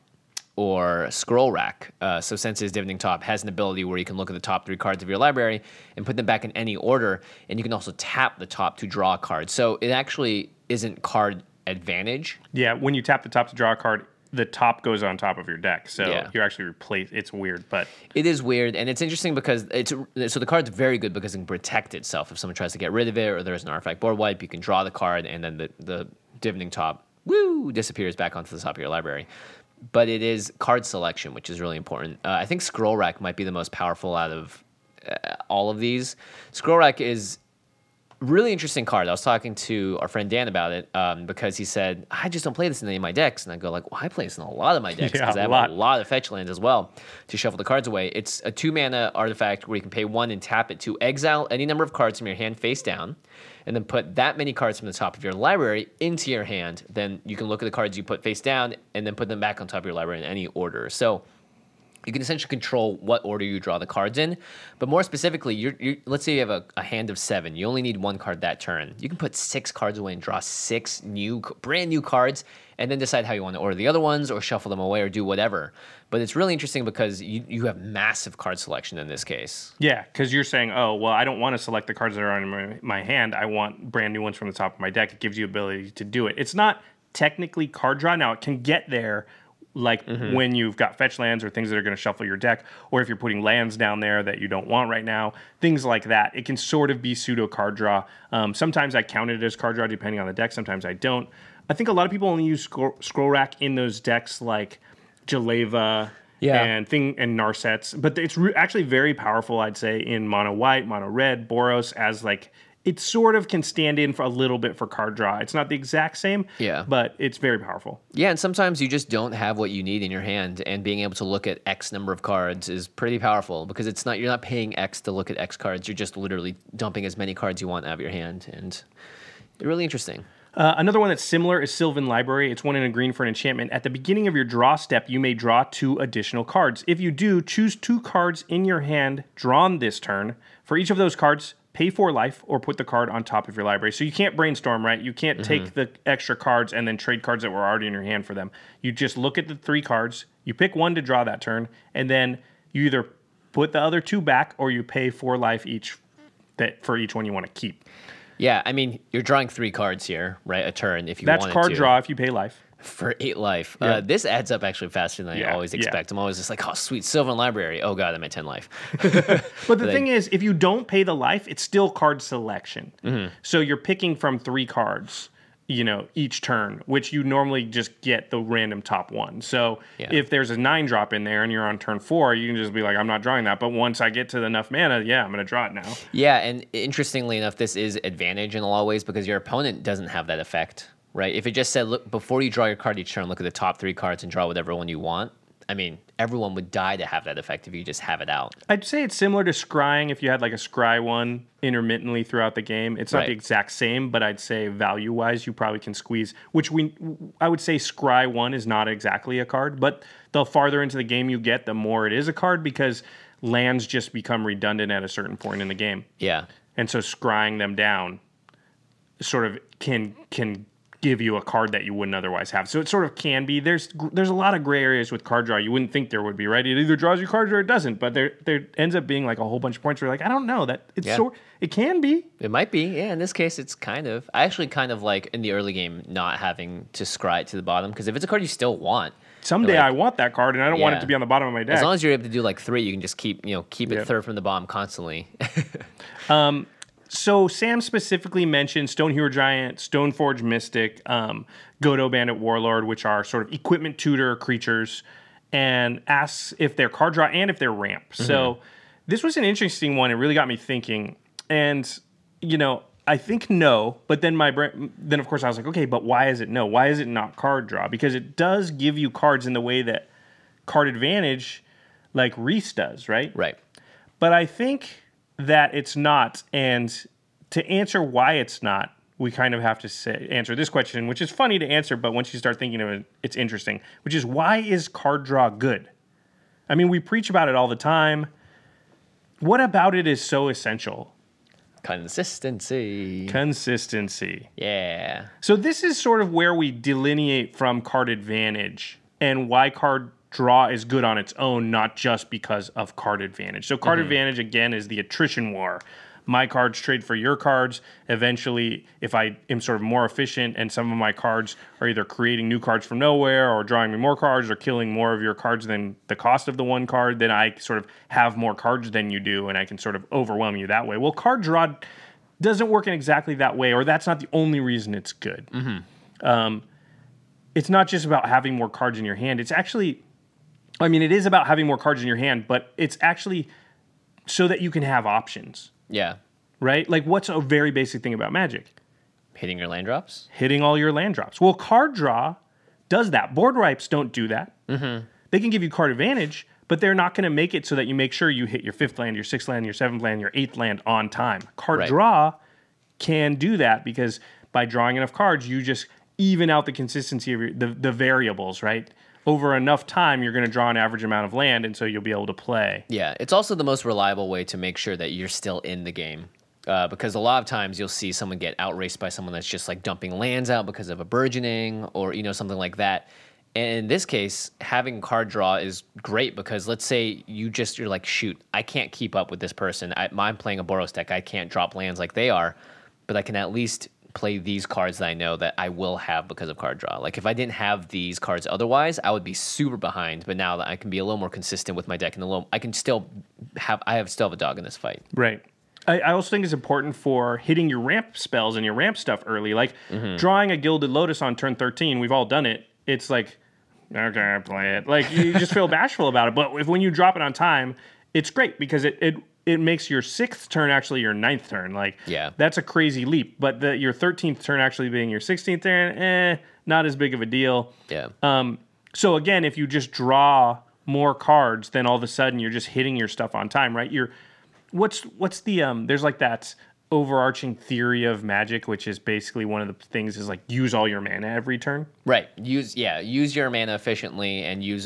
S3: or Scroll Rack. So Sensei's Dividing Top has an ability where you can look at the top 3 cards of your library and put them back in any order, and you can also tap the top to draw a card. So it actually isn't card advantage.
S2: Yeah, when you tap the top to draw a card, the top goes on top of your deck, so you actually replace. It's weird, but
S3: it is weird, and it's interesting because so the card's very good because it can protect itself if someone tries to get rid of it, or there's an artifact board wipe. You can draw the card, and then the Dividing Top disappears back onto the top of your library. But it is card selection, which is really important. I think Scroll Rack might be the most powerful out of all of these. Scroll Rack is really interesting card. I was talking to our friend Dan about it because he said, I just don't play this in any of my decks. And I go like, well, I play this in a lot of my decks because I have a lot of fetch lands as well to shuffle the cards away. It's a 2-mana artifact where you can pay 1 and tap it to exile any number of cards from your hand face down, and then put that many cards from the top of your library into your hand. Then you can look at the cards you put face down and then put them back on top of your library in any order. So you can essentially control what order you draw the cards in. But more specifically, let's say you have a hand of 7. You only need 1 card that turn. You can put 6 cards away and draw 6 brand new cards, and then decide how you want to order the other ones or shuffle them away or do whatever. But it's really interesting because you have massive card selection in this case.
S2: Yeah, because you're saying, oh, well, I don't want to select the cards that are on my hand. I want brand new ones from the top of my deck. It gives you ability to do it. It's not technically card draw. Now, it can get there like when you've got fetch lands or things that are going to shuffle your deck, or if you're putting lands down there that you don't want right now, things like that. It can sort of be pseudo card draw. Sometimes I count it as card draw depending on the deck. Sometimes I don't. I think a lot of people only use Scroll Rack in those decks like Jaleva and Narsets, but it's actually very powerful, I'd say, in mono white, mono red, Boros, as like it sort of can stand in for a little bit for card draw. It's not the exact same, but it's very powerful.
S3: Yeah, and sometimes you just don't have what you need in your hand, and being able to look at X number of cards is pretty powerful because you're not paying X to look at X cards. You're just literally dumping as many cards you want out of your hand, and it's really interesting.
S2: Another one that's similar is Sylvan Library. It's 1 and a green for an enchantment. At the beginning of your draw step, you may draw 2 additional cards. If you do, choose 2 cards in your hand drawn this turn. For each of those cards, pay 4 life or put the card on top of your library. So you can't brainstorm, right? You can't take the extra cards and then trade cards that were already in your hand for them. You just look at the 3 cards, you pick 1 to draw that turn, and then you either put the other 2 back or you pay 4 life each for each one you want to keep.
S3: Yeah, I mean, you're drawing 3 cards here, right? A turn if you wanted to.
S2: That's card draw if you pay life.
S3: For 8 life. Yeah. This adds up actually faster than I always expect. I'm always just like, oh, sweet, Sylvan Library. Oh, God, I'm at 10 life.
S2: But the thing is, if you don't pay the life, it's still card selection. So you're picking from 3 cards, each turn, which you normally just get the random top 1. So if there's a 9 drop in there and you're on turn 4, you can just be like, I'm not drawing that. But once I get to enough mana, I'm going to draw it now.
S3: Yeah, and interestingly enough, this is advantage in a lot of ways because your opponent doesn't have that effect. Right? If it just said, look, before you draw your card each turn, look at the top 3 cards and draw whatever one you want. I mean, everyone would die to have that effect if you just have it out.
S2: I'd say it's similar to scrying if you had like a scry one intermittently throughout the game. It's not the exact same, but I'd say value-wise, you probably can squeeze, I would say scry 1 is not exactly a card, but the farther into the game you get, the more it is a card because lands just become redundant at a certain point in the game.
S3: Yeah.
S2: And so scrying them down sort of can give you a card that you wouldn't otherwise have. So it sort of can be. There's a lot of gray areas with card draw. You wouldn't think there would be, right? It either draws your cards or it doesn't. But there ends up being like a whole bunch of points where you're like, I don't know. It can be.
S3: It might be. Yeah, in this case, it's kind of. I actually kind of like in the early game not having to scry it to the bottom because if it's a card you still want.
S2: Someday I want that card and I don't want it to be on the bottom of my deck.
S3: As long as you're able to do like 3, you can just keep it third from the bottom constantly.
S2: So Sam specifically mentioned Stone Hero Giant, Stoneforge Mystic, Godo Bandit Warlord, which are sort of equipment tutor creatures, and asks if they're card draw and if they're ramp. So This was an interesting one. It really got me thinking. And, I think no, but then then of course I was like, okay, but why is it no? Why is it not card draw? Because it does give you cards in the way that Card Advantage, like Reese does, right?
S3: Right.
S2: But I think that it's not. And to answer why it's not, we kind of have to answer this question, which is funny to answer, but once you start thinking of it, it's interesting, which is, why is card draw good? I mean, we preach about it all the time. What about it is so essential?
S3: Consistency.
S2: Yeah. So this is sort of where we delineate from Card Advantage and why card draw is good on its own, not just because of Card Advantage. So Card Advantage, again, is the attrition war. My cards trade for your cards. Eventually, if I am sort of more efficient and some of my cards are either creating new cards from nowhere or drawing me more cards or killing more of your cards than the cost of the one card, then I sort of have more cards than you do and I can sort of overwhelm you that way. Well, card draw doesn't work in exactly that way, or that's not the only reason it's good. It's not just about having more cards in your hand. It's actually, it is about having more cards in your hand, but it's actually so that you can have options.
S3: Yeah.
S2: Right? Like, what's a very basic thing about Magic?
S3: Hitting your land drops?
S2: Hitting all your land drops. Well, card draw does that. Board wipes don't do that. They can give you card advantage, but they're not going to make it so that you make sure you hit your 5th land, your 6th land, your 7th land, your 8th land on time. Card draw can do that because by drawing enough cards, you just even out the consistency of the variables, right? Over enough time, you're going to draw an average amount of land, and so you'll be able to play.
S3: Yeah, it's also the most reliable way to make sure that you're still in the game. Because a lot of times you'll see someone get outraced by someone that's just like dumping lands out because of a burgeoning or, something like that. And in this case, having card draw is great because let's say you're like, shoot, I can't keep up with this person. I'm playing a Boros deck. I can't drop lands like they are, but I can at least play these cards that I know that I will have because of card draw. Like if I didn't have these cards otherwise, I would be super behind. But now that I can be a little more consistent with my deck and I can still have a dog in this fight.
S2: Right. I also think it's important for hitting your ramp spells and your ramp stuff early. Like drawing a Gilded Lotus on turn 13, we've all done it. It's like, okay, I play it. Like you just feel bashful about it. But when you drop it on time, it's great because it makes your 6th turn actually your 9th turn. Like, that's a crazy leap. But your 13th turn actually being your 16th turn, not as big of a deal.
S3: Yeah.
S2: So again, if you just draw more cards, then all of a sudden you're just hitting your stuff on time, right? What's the there's like that overarching theory of Magic, which is basically one of the things is like use all your mana every turn.
S3: Right. Use your mana efficiently and use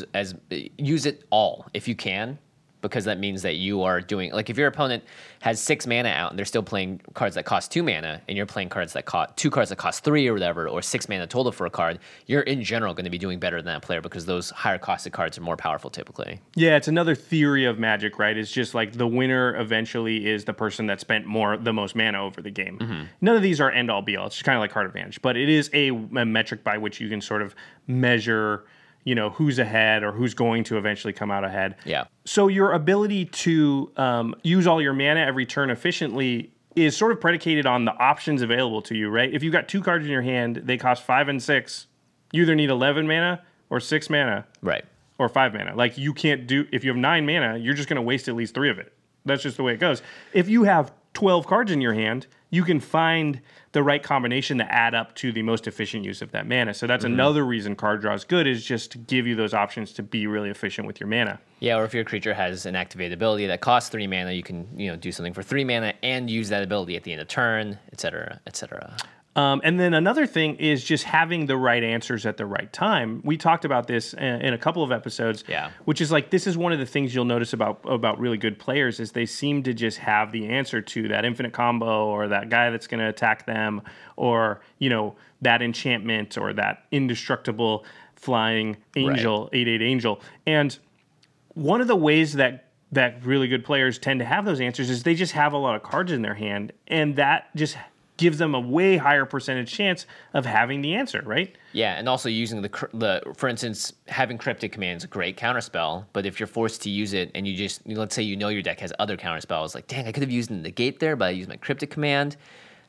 S3: it all if you can. Because that means that you are doing, like if your opponent has 6 mana out and they're still playing cards that cost 2 mana and you're playing cards that cost 2 cards that cost 3 or whatever, or 6 mana total for a card, you're in general going to be doing better than that player because those higher costed cards are more powerful typically.
S2: Yeah, it's another theory of Magic, right? It's just like the winner eventually is the person that spent the most mana over the game. None of these are end all be all. It's just kind of like card advantage, but it is a metric by which you can sort of measure who's ahead or who's going to eventually come out ahead.
S3: Yeah.
S2: So your ability to use all your mana every turn efficiently is sort of predicated on the options available to you, right? If you've got 2 cards in your hand, they cost 5 and 6. You either need 11 mana or 6 mana.
S3: Right.
S2: Or 5 mana. Like you can't if you have 9 mana, you're just going to waste at least 3 of it. That's just the way it goes. If you have 12 cards in your hand, you can find the right combination to add up to the most efficient use of that mana. So that's another reason card draw is good, is just to give you those options to be really efficient with your mana.
S3: Yeah, or if your creature has an activated ability that costs 3 mana, you can do something for 3 mana and use that ability at the end of turn, etc., etc.
S2: And then another thing is just having the right answers at the right time. We talked about this in a couple of episodes, which is like, this is one of the things you'll notice about really good players is they seem to just have the answer to that infinite combo or that guy that's going to attack them or, that enchantment or that indestructible flying angel, 8/8 angel. And one of the ways that really good players tend to have those answers is they just have a lot of cards in their hand, and that just gives them a way higher percentage chance of having the answer, right?
S3: Yeah, and also using the for instance, having Cryptic Command is a great counterspell, but if you're forced to use it and let's say your deck has other counterspells, like, dang, I could have used the Negate there, but I used my Cryptic Command,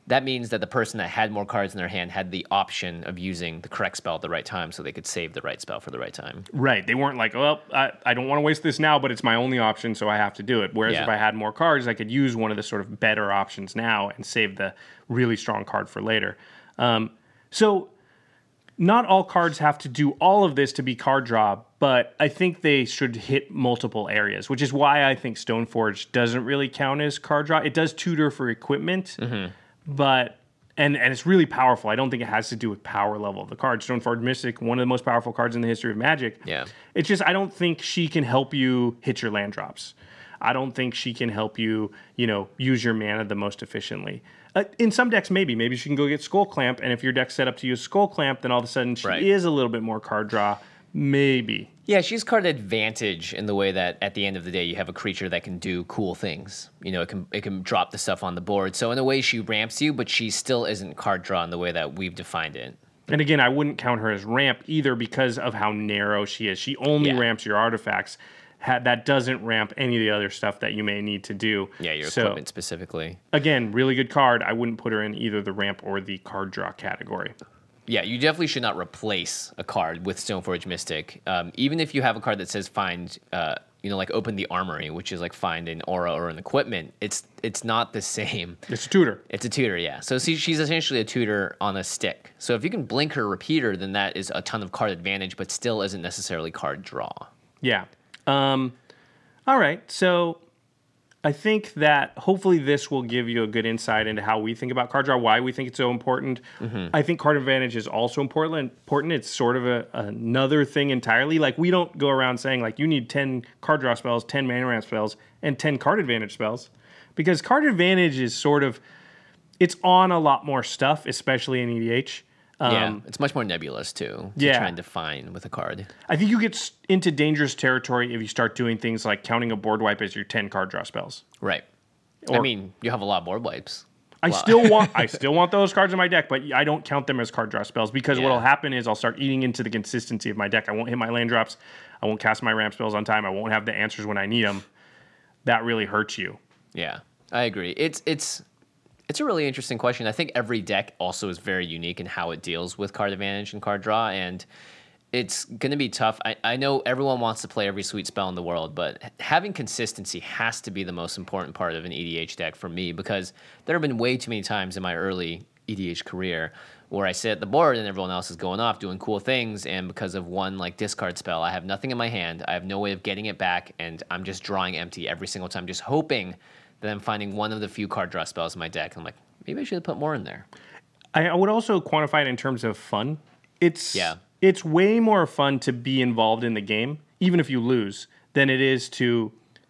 S3: that means that the person that had more cards in their hand had the option of using the correct spell at the right time, so they could save the right spell for the right time.
S2: Right. They weren't like, well, I don't want to waste this now, but it's my only option, so I have to do it. Whereas if I had more cards, I could use one of the sort of better options now and save the really strong card for later. So not all cards have to do all of this to be card draw, but I think they should hit multiple areas, which is why I think Stoneforge doesn't really count as card draw. It does tutor for equipment, but and it's really powerful. I don't think it has to do with power level of the card. Stoneforge Mystic, one of the most powerful cards in the history of Magic.
S3: Yeah.
S2: It's just I don't think she can help you hit your land drops. I don't think she can help you, use your mana the most efficiently. In some decks, maybe she can go get Skull Clamp, and if your deck's set up to use Skull Clamp, then all of a sudden she is a little bit more card draw. Maybe.
S3: Yeah, she's card advantage in the way that at the end of the day you have a creature that can do cool things. It can drop the stuff on the board. So in a way she ramps you, but she still isn't card draw in the way that we've defined it.
S2: And again, I wouldn't count her as ramp either because of how narrow she is. She only ramps your artifacts. That doesn't ramp any of the other stuff that you may need to do.
S3: Yeah, your equipment specifically.
S2: Again, really good card. I wouldn't put her in either the ramp or the card draw category.
S3: Yeah, you definitely should not replace a card with Stoneforge Mystic. Even if you have a card that says find, like Open the Armory, which is like find an aura or an equipment, it's not the same.
S2: It's a tutor.
S3: It's a tutor, yeah. So she's essentially a tutor on a stick. So if you can blink her repeater, then that is a ton of card advantage, but still isn't necessarily card draw.
S2: Yeah. All right. So I think that hopefully this will give you a good insight into how we think about card draw, why we think it's so important. I think card advantage is also important. It's sort of another thing entirely. Like we don't go around saying like you need 10 card draw spells, 10 mana ramp spells, and 10 card advantage spells. Because card advantage is sort of, it's on a lot more stuff, especially in EDH.
S3: It's much more nebulous too to try and define with a card.
S2: I think you get into dangerous territory if you start doing things like counting a board wipe as your 10 card draw spells.
S3: Right. You have a lot of board wipes.
S2: I still want those cards in my deck, but I don't count them as card draw spells because what'll happen is I'll start eating into the consistency of my deck. I won't hit my land drops. I won't cast my ramp spells on time. I won't have the answers when I need them. That really hurts you.
S3: Yeah, I agree. It's a really interesting question. I think every deck also is very unique in how it deals with card advantage and card draw, and it's going to be tough. I know everyone wants to play every sweet spell in the world, but having consistency has to be the most important part of an EDH deck for me because there have been way too many times in my early EDH career where I sit at the board and everyone else is going off doing cool things, and because of one discard spell, I have nothing in my hand. I have no way of getting it back, and I'm just drawing empty every single time, just hoping that I'm finding one of the few card draw spells in my deck. I'm like, maybe I should have put more in there.
S2: I would also quantify it in terms of fun. It's way more fun to be involved in the game, even if you lose, than it is to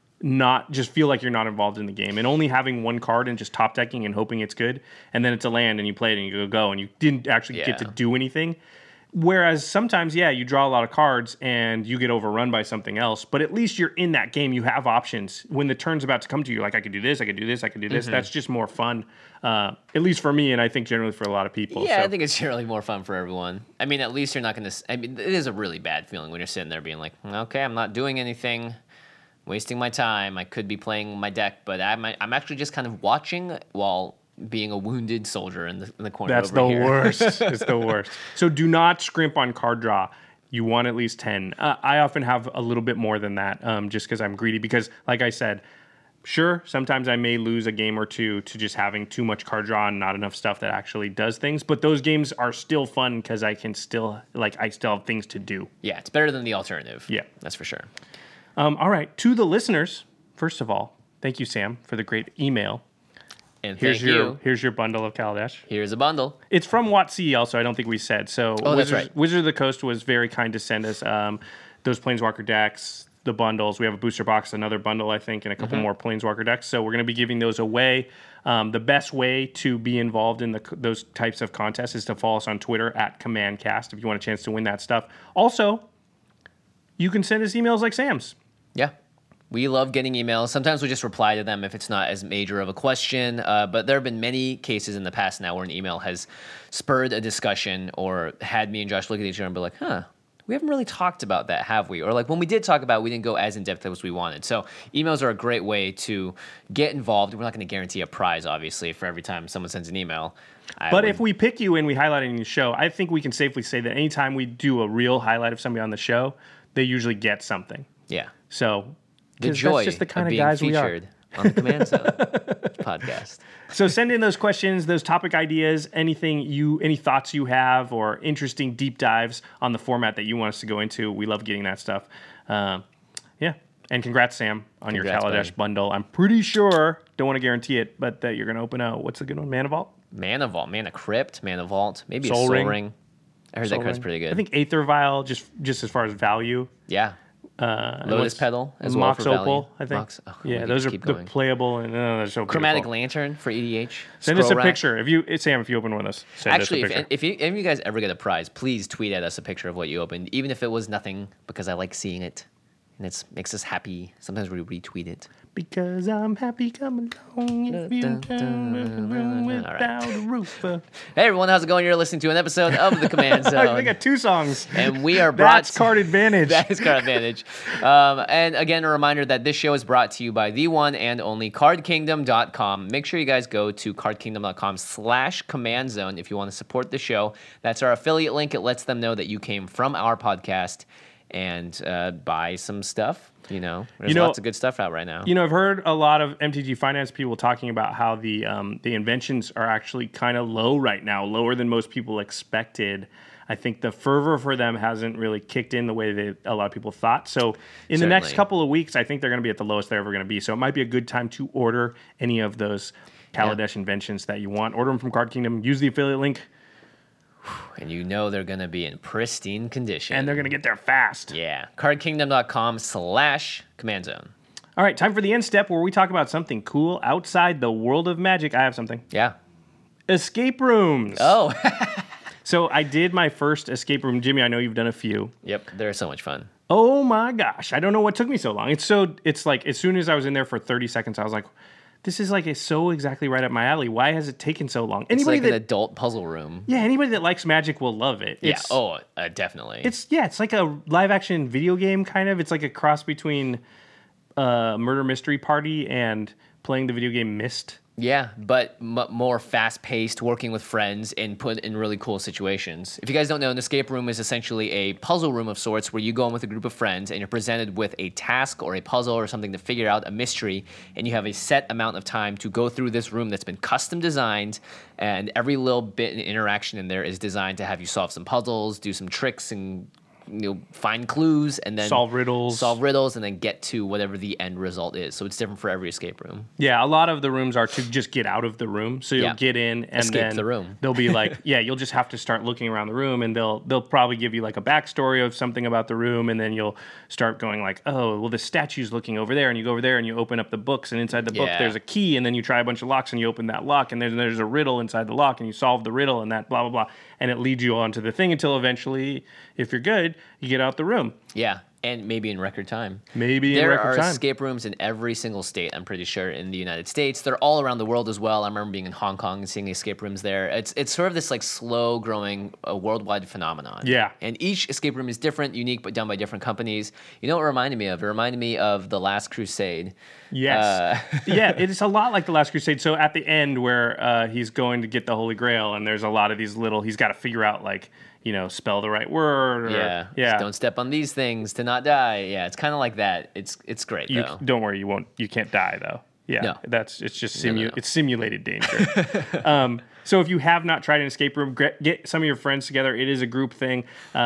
S2: not just feel like you're not involved in the game and only having one card and just top decking and hoping it's good. And then it's a land and you play it and you go and you didn't actually get to do anything. Whereas sometimes, you draw a lot of cards and you get overrun by something else, but at least you're in that game. You have options. When the turn's about to come to you, like, I could do this, I could do this, I could do this. That's just more fun, at least for me, and I think generally for a lot of people.
S3: Yeah, so. I think it's generally more fun for everyone. I mean, at least you're not going to... I mean, it is a really bad feeling when you're sitting there being like, okay, I'm not doing anything, wasting my time. I could be playing my deck, but I'm actually just kind of watching while... being a wounded soldier in the corner.
S2: That's
S3: over
S2: the
S3: here.
S2: worst. It's the worst. So do not scrimp on card draw. You want at least 10. I often have a little bit more than that just because I'm greedy. Because, like I said, sure, sometimes I may lose a game or two to just having too much card draw and not enough stuff that actually does things. But those games are still fun because I still have things to do.
S3: Yeah, it's better than the alternative.
S2: Yeah.
S3: That's for sure.
S2: All right. To the listeners, first of all, thank you, Sam, for the great email.
S3: And
S2: here's your bundle of Kaladesh.
S3: Here's a bundle.
S2: It's from WotC also, I don't think we said. So
S3: that's right.
S2: Wizard of the Coast was very kind to send us those Planeswalker decks, the bundles. We have a booster box, another bundle, I think, and a couple more Planeswalker decks. So we're going to be giving those away. The best way to be involved in those types of contests is to follow us on Twitter @CommandCast if you want a chance to win that stuff. Also, you can send us emails like Sam's.
S3: Yeah. We love getting emails. Sometimes we just reply to them if it's not as major of a question. But there have been many cases in the past now where an email has spurred a discussion or had me and Josh look at each other and be like, we haven't really talked about that, have we? Or like when we did talk about it, we didn't go as in-depth as we wanted. So emails are a great way to get involved. We're not going to guarantee a prize, obviously, for every time someone sends an email.
S2: But if we pick you and we highlight it in the show, I think we can safely say that anytime we do a real highlight of somebody on the show, they usually get something.
S3: Yeah.
S2: So
S3: The joy
S2: that's just the kind
S3: of
S2: of
S3: being
S2: guys we are.
S3: featured on the Command Zone podcast.
S2: So send in those questions, those topic ideas, any thoughts you have, or interesting deep dives on the format that you want us to go into. We love getting that stuff. Yeah. And congrats, Sam, on your Kaladesh bundle. I'm pretty sure, don't want to guarantee it, but that you're going to open a, what's the good one, Mana Vault?
S3: Mana Vault, Mana Crypt, Mana Vault, maybe
S2: Soul
S3: a Soul
S2: Ring.
S3: Ring. I heard that card's pretty good.
S2: I think Aether Vial, just as far as value.
S3: Yeah. Lotus Petal as well
S2: Mox
S3: for value.
S2: Opal, I think. Yeah, those are the playable and they're so
S3: Chromatic
S2: beautiful.
S3: Lantern for EDH.
S2: Send us a
S3: Scroll Rack.
S2: picture. If you open one of those, send
S3: Actually,
S2: us a picture.
S3: if any of you guys ever get a prize, please tweet at us a picture of what you opened, even if it was nothing, because I like seeing it. And it makes us happy. Sometimes we retweet it.
S2: Because I'm happy coming along if you turn around without a roof.
S3: Hey everyone, how's it going? You're listening to an episode of the Command Zone.
S2: We got 2 songs.
S3: And we are brought
S2: That's Card Advantage.
S3: That is Card Advantage. And again, a reminder that this show is brought to you by the one and only CardKingdom.com. Make sure you guys go to CardKingdom.com/Command Zone if you want to support the show. That's our affiliate link. It lets them know that you came from our podcast and buy some stuff. There's lots of good stuff out right now.
S2: I've heard a lot of MTG Finance people talking about how the inventions are actually kind of low right now, lower than most people expected. I think the fervor for them hasn't really kicked in the way a lot of people thought. So in the next couple of weeks, I think they're going to be at the lowest they're ever going to be. So it might be a good time to order any of those Kaladesh inventions that you want. Order them from Card Kingdom. Use the affiliate link.
S3: And they're going to be in pristine condition.
S2: And they're going to get there fast.
S3: Yeah. CardKingdom.com/Command Zone.
S2: All right, time for the end step where we talk about something cool outside the world of Magic. I have something.
S3: Yeah.
S2: Escape rooms.
S3: Oh.
S2: So I did my first escape room. Jimmy, I know you've done a few.
S3: Yep, they're so much fun.
S2: Oh my gosh. I don't know what took me so long. It's like as soon as I was in there for 30 seconds, I was like, this is like so exactly right up my alley. Why has it taken so long?
S3: It's like an adult puzzle room.
S2: Yeah, anybody that likes Magic will love it.
S3: Definitely.
S2: It's like a live action video game kind of. It's like a cross between Murder Mystery Party and playing the video game Myst.
S3: Yeah, but more fast-paced, working with friends, and put in really cool situations. If you guys don't know, an escape room is essentially a puzzle room of sorts where you go in with a group of friends and you're presented with a task or a puzzle or something to figure out, a mystery, and you have a set amount of time to go through this room that's been custom designed, and every little bit and interaction in there is designed to have you solve some puzzles, do some tricks, and find clues, and then
S2: solve riddles,
S3: and then get to whatever the end result is. So it's different for every escape room.
S2: Yeah, a lot of the rooms are to just get out of the room. So you'll get in and
S3: escape
S2: then
S3: the room.
S2: They'll be like, you'll just have to start looking around the room, and they'll probably give you like a backstory of something about the room, and then you'll start going like, oh, well, the statue's looking over there, and you go over there and you open up the books, and inside the book there's a key, and then you try a bunch of locks and you open that lock, and there's a riddle inside the lock, and you solve the riddle, and that blah blah blah, and it leads you on to the thing until eventually, if you're good, you get out the room.
S3: Yeah, and maybe in record time.
S2: There
S3: are escape rooms in every single state, I'm pretty sure, in the United States. They're all around the world as well. I remember being in Hong Kong and seeing escape rooms there. It's sort of this like slow-growing worldwide phenomenon.
S2: Yeah.
S3: And each escape room is different, unique, but done by different companies. You know what it reminded me of? It reminded me of The Last Crusade.
S2: Yes. Yeah, it's a lot like The Last Crusade. So at the end where he's going to get the Holy Grail, and there's a lot of these he's got to figure out like, spell the right word.
S3: Or, just don't step on these things to not die. Yeah, it's kind of like that. It's great though.
S2: Don't worry, you can't die though. Yeah,
S3: no.
S2: It's just it's simulated danger. So if you have not tried an escape room, get some of your friends together. It is a group thing.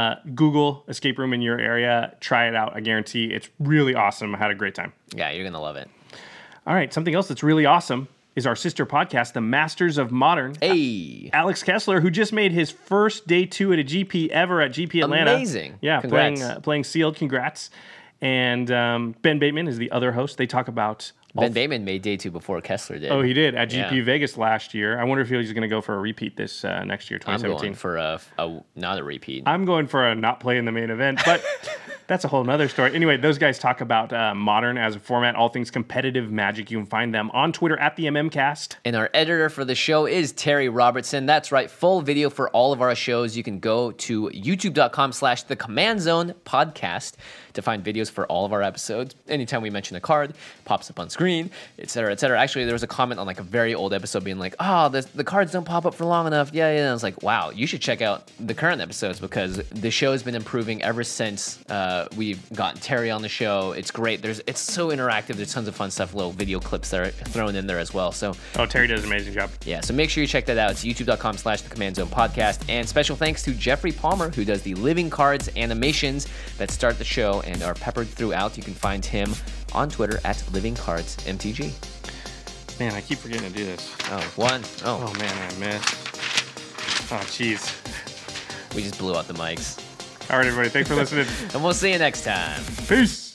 S2: Google escape room in your area. Try it out. I guarantee it's really awesome. I had a great time.
S3: Yeah, you're going to love it.
S2: All right, something else that's really awesome is our sister podcast, The Masters of Modern.
S3: Hey.
S2: Alex Kessler, who just made his first day 2 at a GP ever at GP Atlanta.
S3: Amazing.
S2: Yeah,
S3: congrats.
S2: playing Sealed. Congrats. And Ben Bateman is the other host. They talk about...
S3: Ben Bateman made day 2 before Kessler did.
S2: Oh, he did, at GP Vegas last year. I wonder if he's going to go for a repeat this next year, 2017.
S3: I'm going for not a repeat.
S2: I'm going for a not play in the main event. But That's a whole nother story. Anyway, those guys talk about Modern as a format, all things competitive Magic. You can find them on Twitter at the MMCast.
S3: And our editor for the show is Terry Robertson. That's right, full video for all of our shows. You can go to youtube.com/The Command Zone podcast to find videos for all of our episodes. Anytime we mention a card, pops up on screen, etc., etc. Actually, there was a comment on like a very old episode being like, oh, the cards don't pop up for long enough. Yeah. And I was like, wow, you should check out the current episodes because the show has been improving ever since we've gotten Terry on the show. It's great. It's so interactive. There's tons of fun stuff, little video clips that are thrown in there as well. So,
S2: Terry does an amazing job.
S3: Yeah, so make sure you check that out. It's youtube.com/The Command Zone podcast. And special thanks to Jeffrey Palmer, who does the Living Cards animations that start the show and are peppered throughout. You can find him on Twitter at Living Cards MTG.
S2: Man, I keep forgetting to do this.
S3: Oh,
S2: man, I missed. Oh, jeez.
S3: We just blew out the mics.
S2: All right, everybody. Thanks for listening.
S3: And we'll see you next time.
S2: Peace.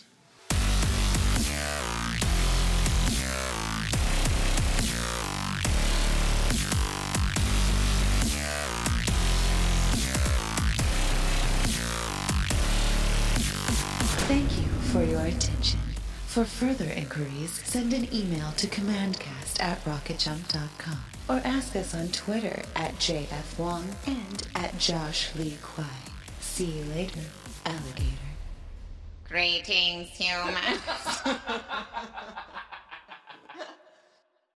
S1: Thank you for your attention. For further inquiries, send an email to commandcast@rocketjump.com or ask us on Twitter at JFWong and at Josh Lee Kwai. See you later, alligator.
S4: Greetings, humans.